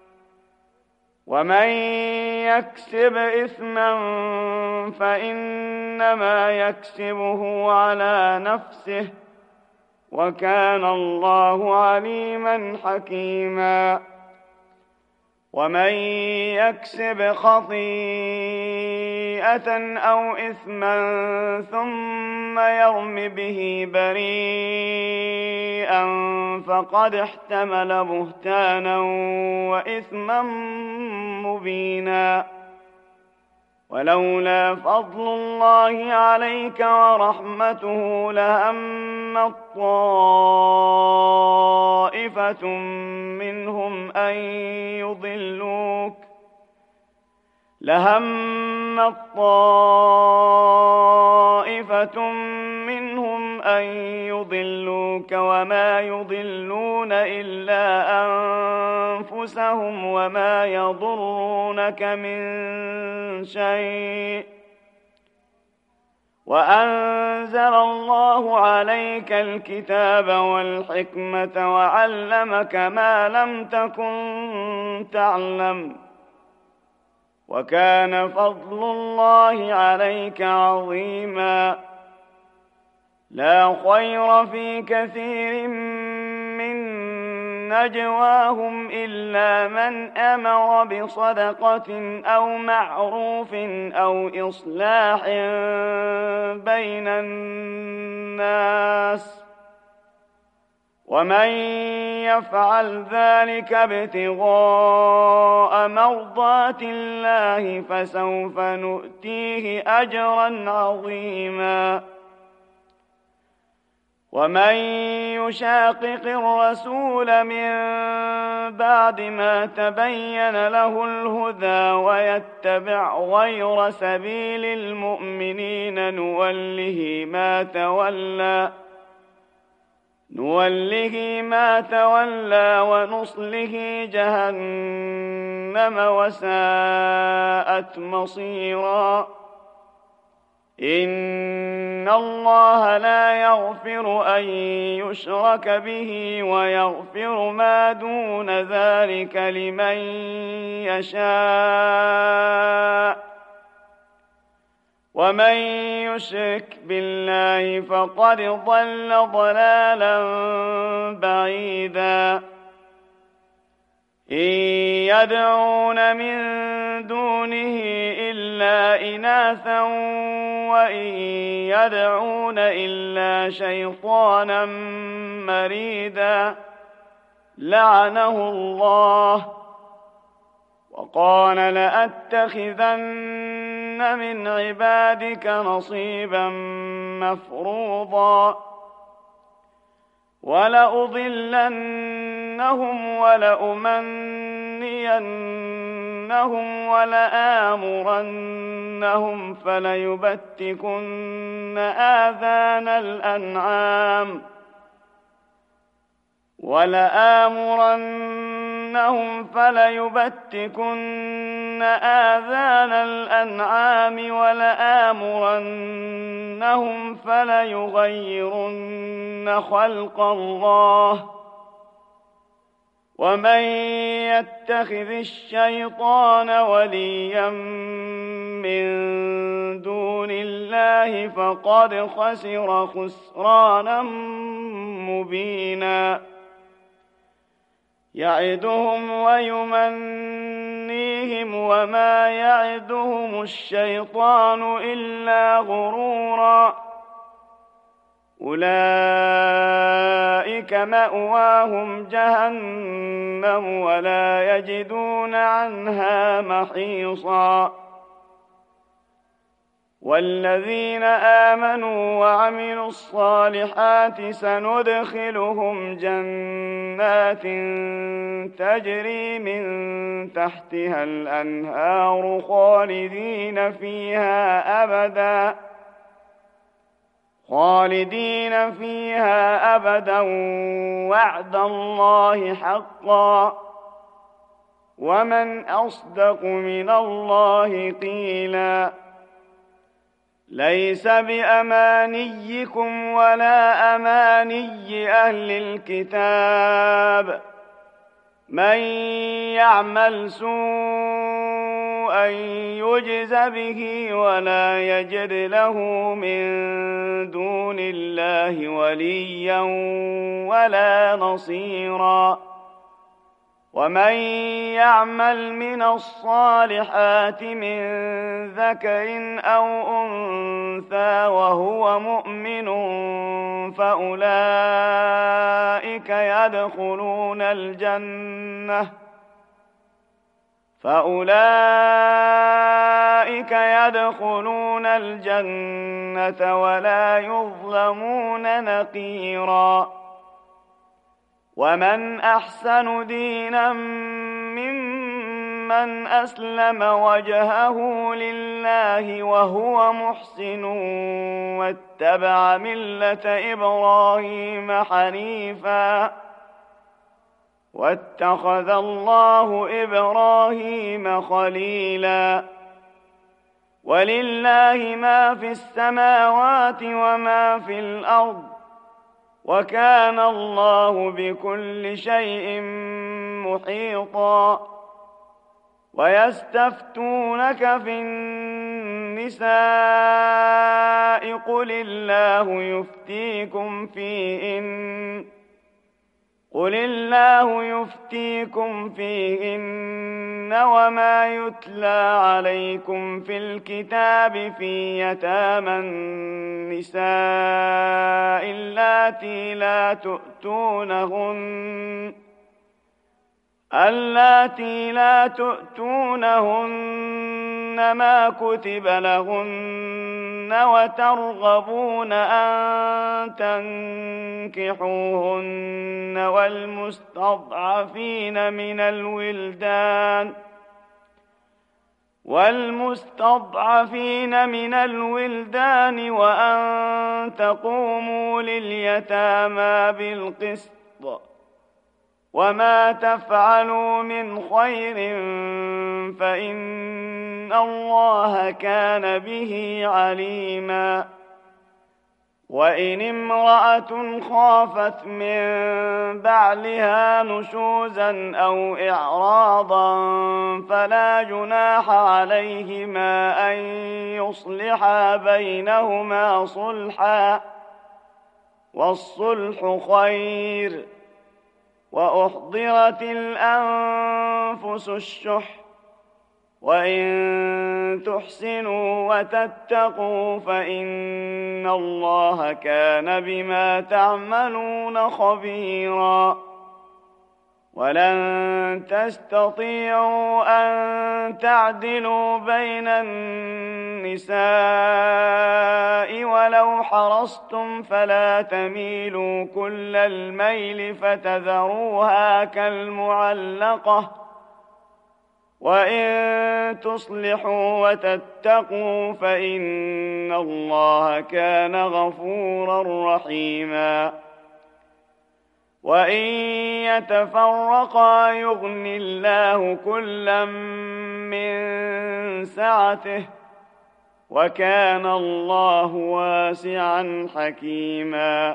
ومن يكسب إثما فإنما يكسبه على نفسه، وكان الله عليما حكيما. ومن يكسب خطيئة أو إثما ثم يرم به بريئا فقد احتمل بهتانا وإثما مبينا. ولولا فضل الله عليك ورحمته لهمت طائفة منهم أن يضلوك لهمت طائفة منهم أن يضلوك وما يضلون إلا أنفسهم وما يضرونك من شيء، وأنزل الله عليك الكتاب والحكمة وعلمك ما لم تكن تعلم، وكان فضل الله عليك عظيما. لا خير في كثير من نجواهم إلا من أمر بصدقة أو معروف أو إصلاح بين الناس، ومن يفعل ذلك ابتغاء مرضات الله فسوف نؤتيه أجرا عظيما. ومن يشاقق الرسول من بعد ما تبين له الهدى ويتبع غير سبيل المؤمنين نوله ما تولى نوله ما تولى ونصله جهنم وساءت مصيرا إن الله لا يغفر أن يشرك به ويغفر ما دون ذلك لمن يشاء ومن يشرك بالله فقد ضل ضلالا بعيدا إن يدعون من دونه إلا إناثا وإن يدعون إلا شيطانا مريدا لعنه الله وقال لأتخذن من عبادك نصيبا مفروضا ولأضلنهم ولأمنينهم ولآمرنهم فليبتكن آذان الأنعام ولآمرنهم فليبتكن آذان الأنعام ولآمرنهم فليغيرن خلق الله ومن يتخذ الشيطان وليا من دون الله فقد خسر خسرانا مبينا يعدهم ويمنيهم وما يعدهم الشيطان إلا غرورا أولئك مأواهم جهنم ولا يجدون عنها محيصا والذين آمنوا وعملوا الصالحات سندخلهم جنات تجري من تحتها الأنهار خالدين فيها أبدا خالدين فيها أبدا وعد الله حقا ومن أصدق من الله قيلا ليس بأمانيكم ولا أماني أهل الكتاب من يعمل سوءا يجز به ولا يجد له من دون الله وليا ولا نصيرا ومن يعمل من الصالحات من ذكر أو أنثى وهو مؤمن فأولئك يدخلون الجنة فأولئك يدخلون الجنة ولا يظلمون نقيرا ومن أحسن دينا ممن أسلم وجهه لله وهو محسن واتبع ملة إبراهيم حنيفا واتخذ الله إبراهيم خليلا ولله ما في السماوات وما في الأرض وكان الله بكل شيء محيطا ويستفتونك في النساء قل الله يفتيكم فيهن قل الله يفتيكم فيهن وما يتلى عليكم في الكتاب في يتامى النساء اللاتي لا تؤتونهن اللاتي لا تؤتونهن ما كتب لهن وترغبون أن تنكحوهن والمستضعفين من الولدان والمستضعفين من الولدان وأن تقوموا لليتامى بالقسط وما تفعلوا من خير فإن الله كان به عليما وإن امرأة خافت من بعلها نشوزا أو إعراضا فلا جناح عليهما أن يصلحا بينهما صلحا والصلح خير وأحضرت الأنفس الشح وإن تحسنوا وتتقوا فإن الله كان بما تعملون خبيرا ولن تستطيعوا أن تعدلوا بين النساء ولو حرصتم فلا تميلوا كل الميل فتذروها كالمعلقة وإن تصلحوا وتتقوا فإن الله كان غفورا رحيما وإن يتفرقا يغن الله كلا من سعته وكان الله واسعا حكيما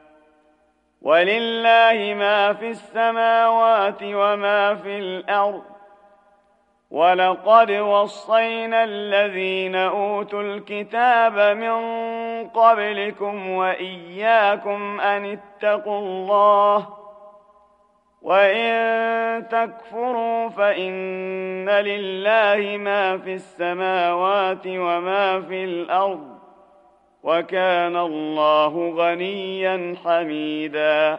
ولله ما في السماوات وما في الأرض ولقد وصينا الذين أوتوا الكتاب من قبلكم وإياكم أن اتقوا الله وإن تكفروا فإن لله ما في السماوات وما في الأرض وكان الله غنيا حميدا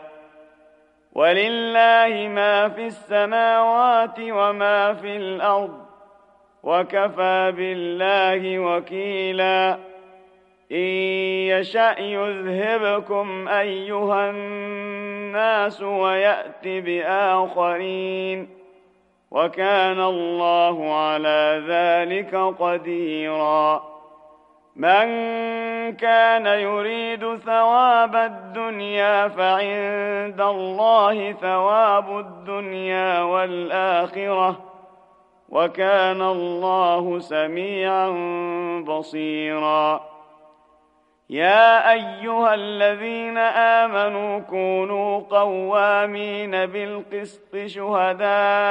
ولله ما في السماوات وما في الأرض وكفى بالله وكيلا إن يشأ يذهبكم أيها الناس ويأت بآخرين وكان الله على ذلك قديرا من كان يريد ثواب الدنيا فعند الله ثواب الدنيا والآخرة وكان الله سميعا بصيرا يا أيها الذين آمنوا كونوا قوامين بالقسط شهداء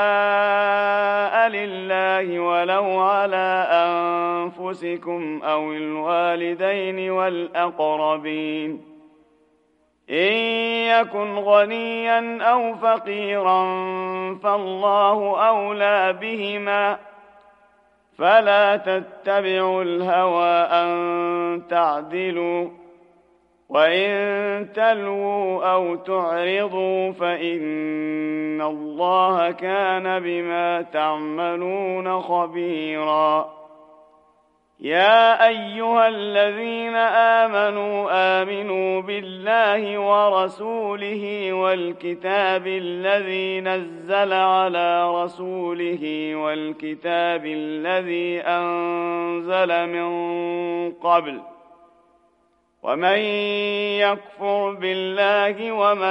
لله ولو على أنفسكم أو الوالدين والأقربين إن يكن غنيا أو فقيرا فالله أولى بهما فلا تتبعوا الهوى أن تعدلوا وإن تلووا أو تعرضوا فإن الله كان بما تعملون خبيرا يا أيها الذين آمنوا آمنوا بالله ورسوله والكتاب الذي نزل على رسوله والكتاب الذي أنزل من قبل ومن يكفر بالله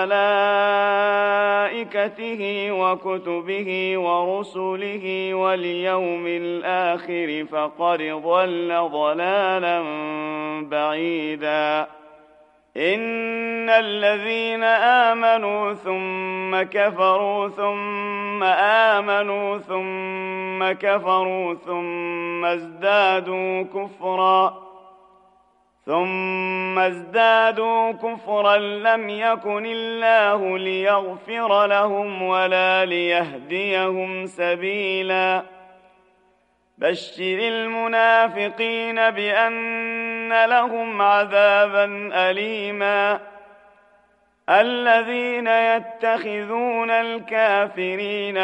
وملائكته وكتبه ورسله واليوم الآخر فقد ضل ضلالا بعيدا إن الذين آمنوا ثم كفروا ثم آمنوا ثم كفروا ثم ازدادوا كفرا ثم ازدادوا كفرا لم يكن الله ليغفر لهم ولا ليهديهم سبيلا بشر المنافقين بأن لهم عذابا أليما الذين يتخذون الكافرين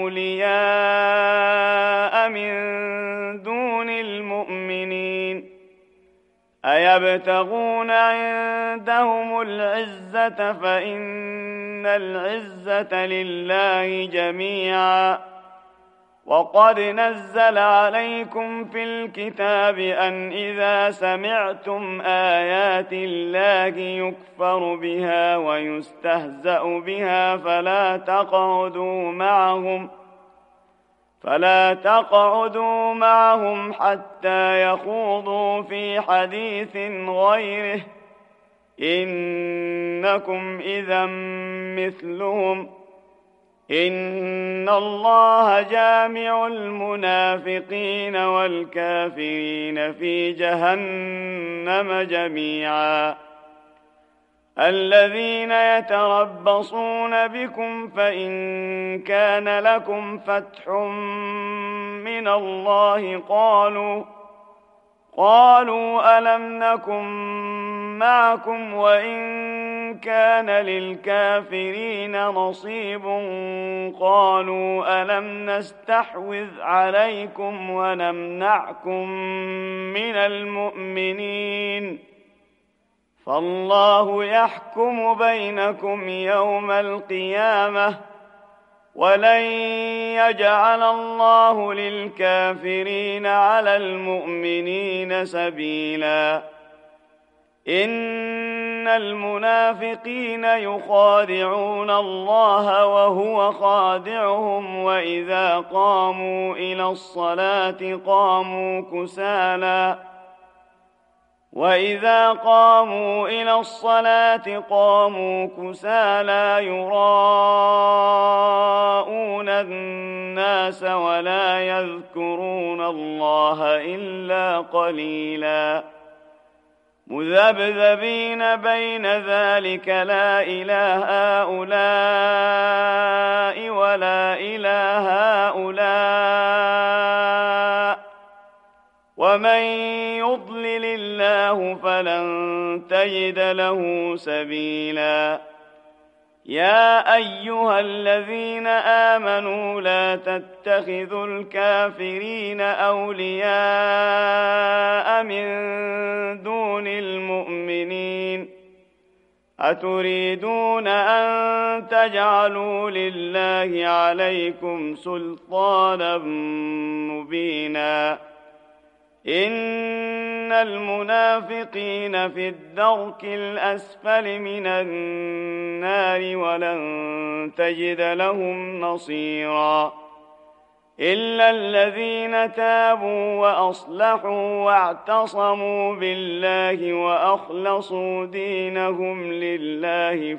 أولياء من دون المؤمنين أيبتغون عندهم العزة فإن العزة لله جميعا وقد نزل عليكم في الكتاب أن إذا سمعتم آيات الله يكفر بها ويستهزأ بها فلا تقعدوا معهم فلا تقعدوا معهم حتى يخوضوا في حديث غيره إنكم إذا مثلهم إن الله جامع المنافقين والكافرين في جهنم جميعا الذين يتربصون بكم فإن كان لكم فتح من الله قالوا قالوا ألم نكن معكم وإن كان للكافرين نصيب قالوا ألم نستحوذ عليكم ونمنعكم من المؤمنين فالله يحكم بينكم يوم القيامة ولن يجعل الله للكافرين على المؤمنين سبيلا إن المنافقين يخادعون الله وهو خادعهم وإذا قاموا إلى الصلاة قاموا كسالى وإذا قاموا إلى الصلاة قاموا كسالى يراءون الناس ولا يذكرون الله إلا قليلا مذبذبين بين ذلك لا إله هؤلاء ولا إله هؤلاء ومن يضلل الله فلن تجد له سبيلا يا أيها الذين آمنوا لا تتخذوا الكافرين أولياء من دون المؤمنين أتريدون أن تجعلوا لله عليكم سلطانا مبينا إن المنافقين في الدرك الأسفل من النار ولن تجد لهم نصيرا إلا الذين تابوا وأصلحوا واعتصموا بالله وأخلصوا دينهم لله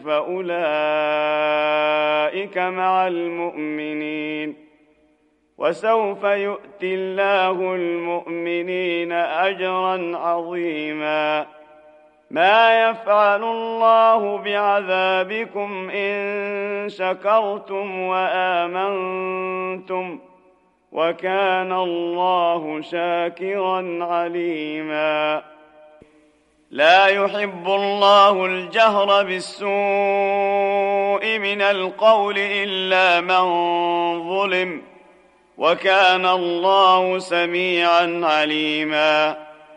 فأولئك مع المؤمنين وسوف يؤتي الله المؤمنين أجرا عظيما ما يفعل الله بعذابكم إن شكرتم وآمنتم وكان الله شاكرا عليما لا يحب الله الجهر بالسوء من القول إلا من ظلم وكان الله سميعا عليما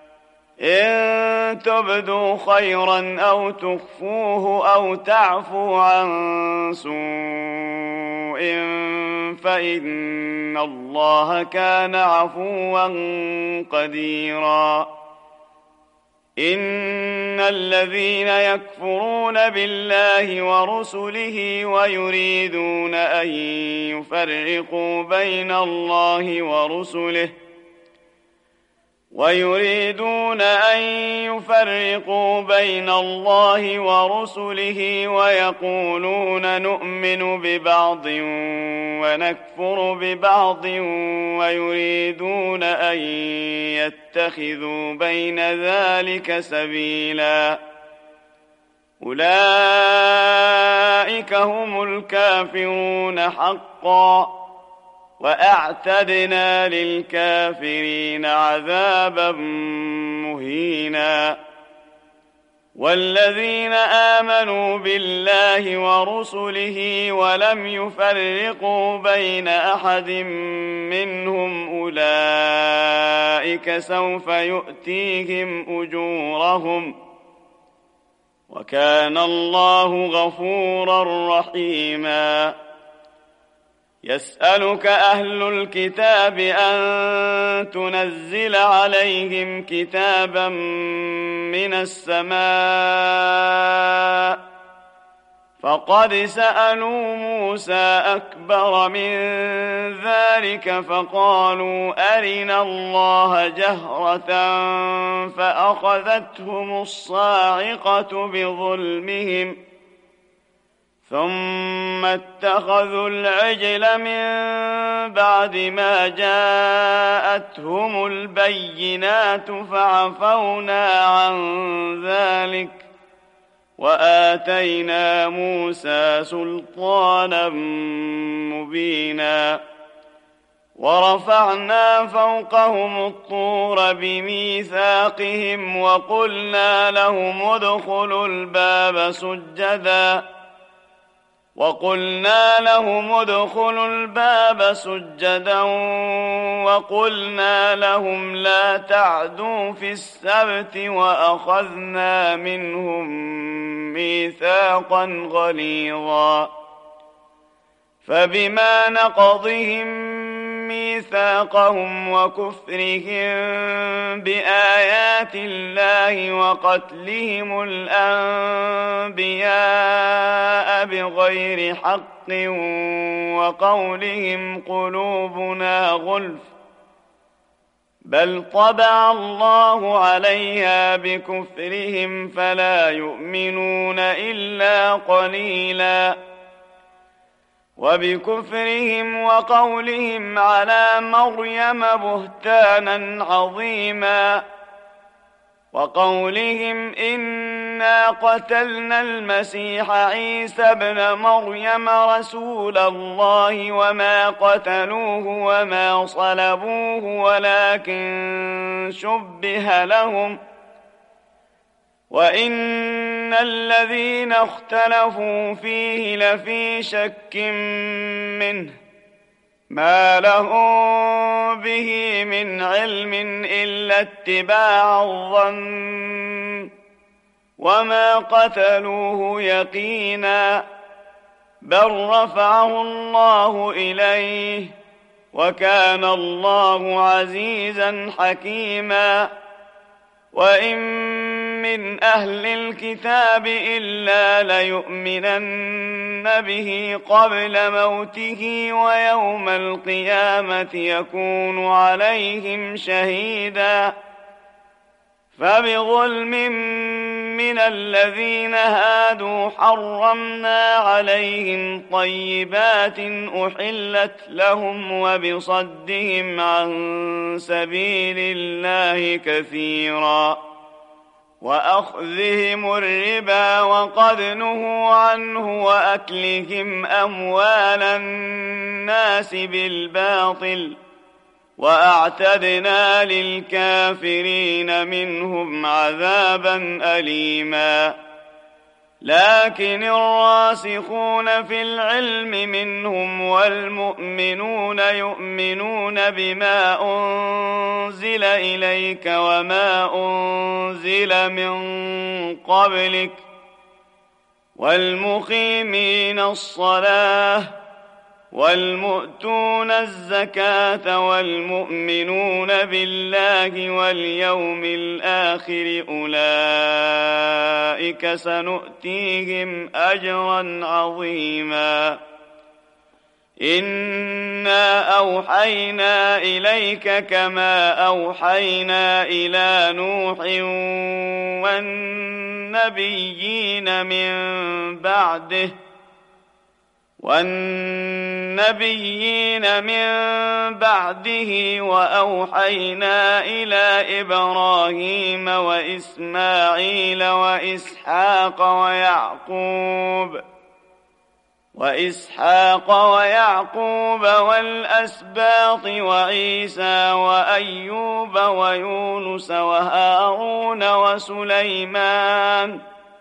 إن تبدوا خيرا أو تخفوه أو تعفوا عن سوء فإن الله كان عفوا قديرا إن الذين يكفرون بالله ورسله ويريدون أن يفرقوا بين الله ورسله ويريدون أن يفرقوا بين الله ورسله ويقولون نؤمن ببعض ونكفر ببعض ويريدون أن يتخذوا بين ذلك سبيلا أولئك هم الكافرون حقا وأعتدنا للكافرين عذابا مهينا والذين آمنوا بالله ورسله ولم يفرقوا بين أحد منهم أولئك سوف يؤتيهم أجورهم وكان الله غفورا رحيما يسألك أهل الكتاب أن تنزل عليهم كتابا من السماء فقد سألوا موسى أكبر من ذلك فقالوا أرنا الله جهرة فأخذتهم الصاعقة بظلمهم ثم اتخذوا العجل من بعد ما جاءتهم البينات فعفونا عن ذلك وآتينا موسى سلطانا مبينا ورفعنا فوقهم الطور بميثاقهم وقلنا لهم ادخلوا الباب سجدا وقلنا لهم ادخلوا الباب سجدا وقلنا لهم لا تعدوا في السبت وأخذنا منهم ميثاقا غليظا فبما نقضهم ميثاقهم وكفرهم بآيات الله وقتلهم الأنبياء بغير حق وقولهم قلوبنا غلف بل طبع الله عليها بكفرهم فلا يؤمنون إلا قليلا وبكفرهم وقولهم على مريم بهتانا عظيما وقولهم إنا قتلنا المسيح عيسى ابن مريم رسول الله وما قتلوه وما صلبوه ولكن شبه لهم وإن الذين اختلفوا فيه لفي شك منه ما لهم به من علم إلا اتباع الظن وما قتلوه يقينا بل رفعه الله إليه وكان الله عزيزا حكيما وإن من أهل الكتاب إلا ليؤمنن به قبل موته ويوم القيامة يكون عليهم شهيدا فبظلم من الذين هادوا حرمنا عليهم طيبات أحلت لهم وبصدهم عن سبيل الله كثيرا وأخذهم الربا وقد نهوا عنه وأكلهم أموال الناس بالباطل وأعتدنا للكافرين منهم عذابا أليما لكن الراسخون في العلم منهم والمؤمنون يؤمنون بما أنزل إليك وما أنزل من قبلك والمقيمين الصلاة والمؤتون الزكاة والمؤمنون بالله واليوم الآخر أولئك سنؤتيهم أجرا عظيما إنا أوحينا إليك كما أوحينا إلى نوح والنبيين من بعده والنبيين من بعده وأوحينا إلى إبراهيم وإسماعيل وإسحاق ويعقوب وإسحاق ويعقوب والأسباط وعيسى وأيوب ويونس وهارون وسليمان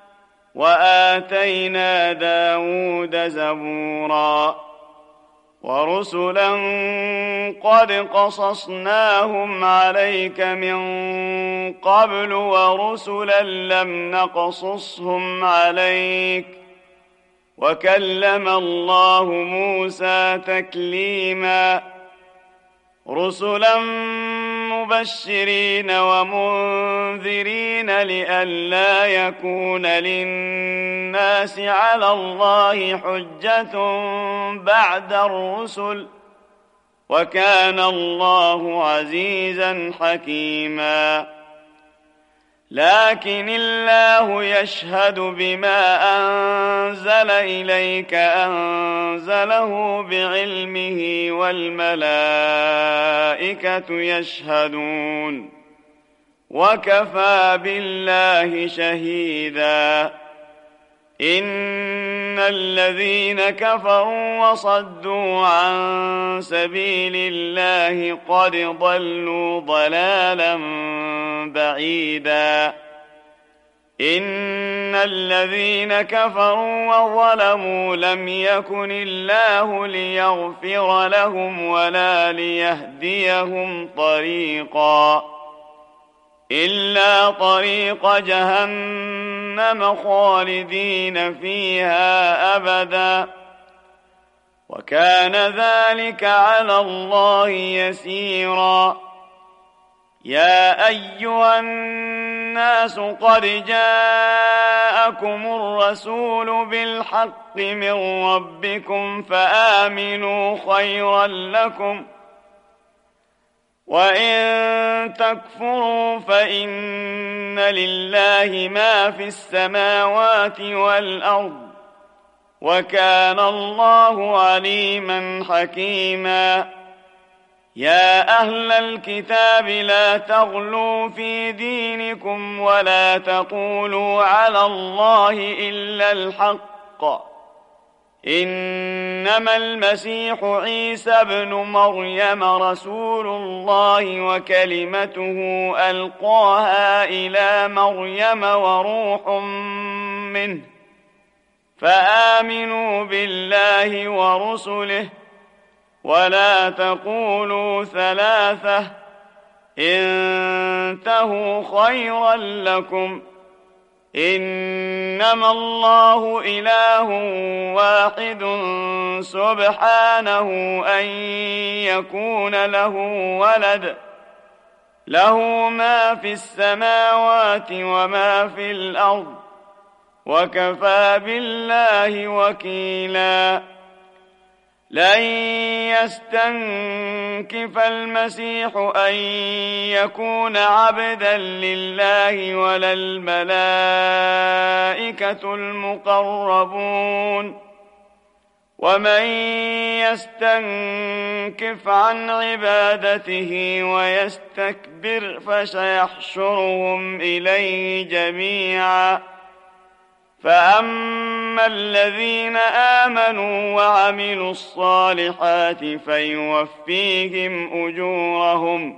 وآتينا داود زبورا ورسلا قد قصصناهم عليك من قبل ورسلا لم نقصصهم عليك وكلم الله موسى تكليما رسلا مبشرين ومنذرين لئلا يكون للناس على الله حجة بعد الرسل وكان الله عزيزا حكيما لكن الله يشهد بما أنزل إليك أنزله بعلمه والملائكة يشهدون وكفى بالله شهيدا إن الذين كفروا وصدوا عن سبيل الله قد ضلوا ضلالا بعيدا إن الذين كفروا وظلموا لم يكن الله ليغفر لهم ولا ليهديهم طريقا إلا طريق جهنم خالدين فيها أبدا وكان ذلك على الله يسيرا يا أيها الناس قد جاءكم الرسول بالحق من ربكم فآمنوا خيرا لكم وإن تكفروا فإن لله ما في السماوات والأرض وكان الله عليما حكيما يا أهل الكتاب لا تغلوا في دينكم ولا تقولوا على الله إلا الحق إنما المسيح عيسى ابن مريم رسول الله وكلمته ألقاها إلى مريم وروح منه فآمنوا بالله ورسله ولا تقولوا ثلاثة انتهوا خيرا لكم إنما الله إله واحد سبحانه أن يكون له ولد له ما في السماوات وما في الأرض وكفى بالله وكيلا لن يستنكف المسيح أن يكون عبدا لله ولا الملائكة المقربون ومن يستنكف عن عبادته ويستكبر فسيحشرهم إليه جميعا فأما الذين آمنوا وعملوا الصالحات فيوفيهم أجورهم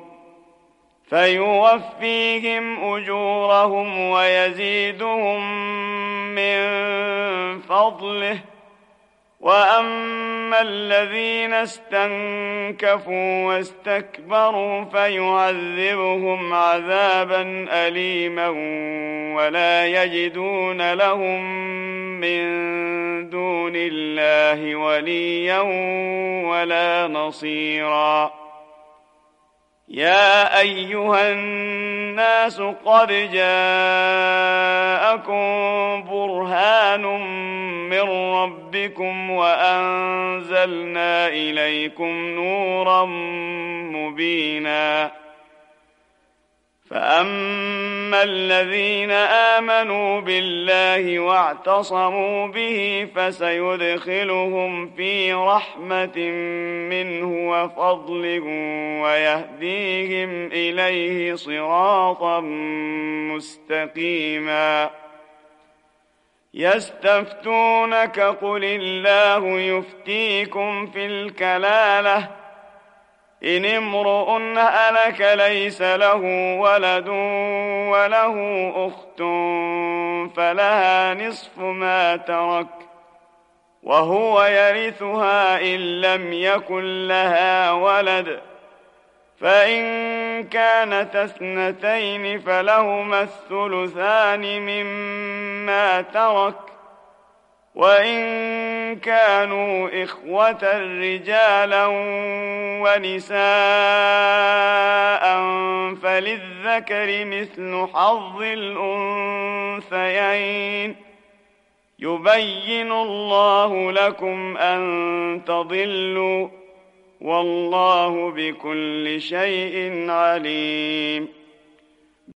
فيوفيهم أجورهم ويزيدهم من فضله وأما الذين استنكفوا واستكبروا فيعذبهم عذابا أليما ولا يجدون لهم من دون الله وليا ولا نصيرا يا أيها الناس قد جاءكم برهان من ربكم وأنزلنا إليكم نورا مبينا فأما الذين آمنوا بالله واعتصموا به فسيدخلهم في رحمة منه وفضل ويهديهم إليه صراطا مستقيما يستفتونك قل الله يفتيكم في الكلالة إن امرؤ هلك ليس له ولد وله أخت فلها نصف ما ترك وهو يرثها إن لم يكن لها ولد فإن كانت اثنتين فلهما الثلثان مما ترك وإن كانوا إخوة رجالا ونساء فللذكر مثل حظ الأنثيين يبين الله لكم أن تضلوا والله بكل شيء عليم.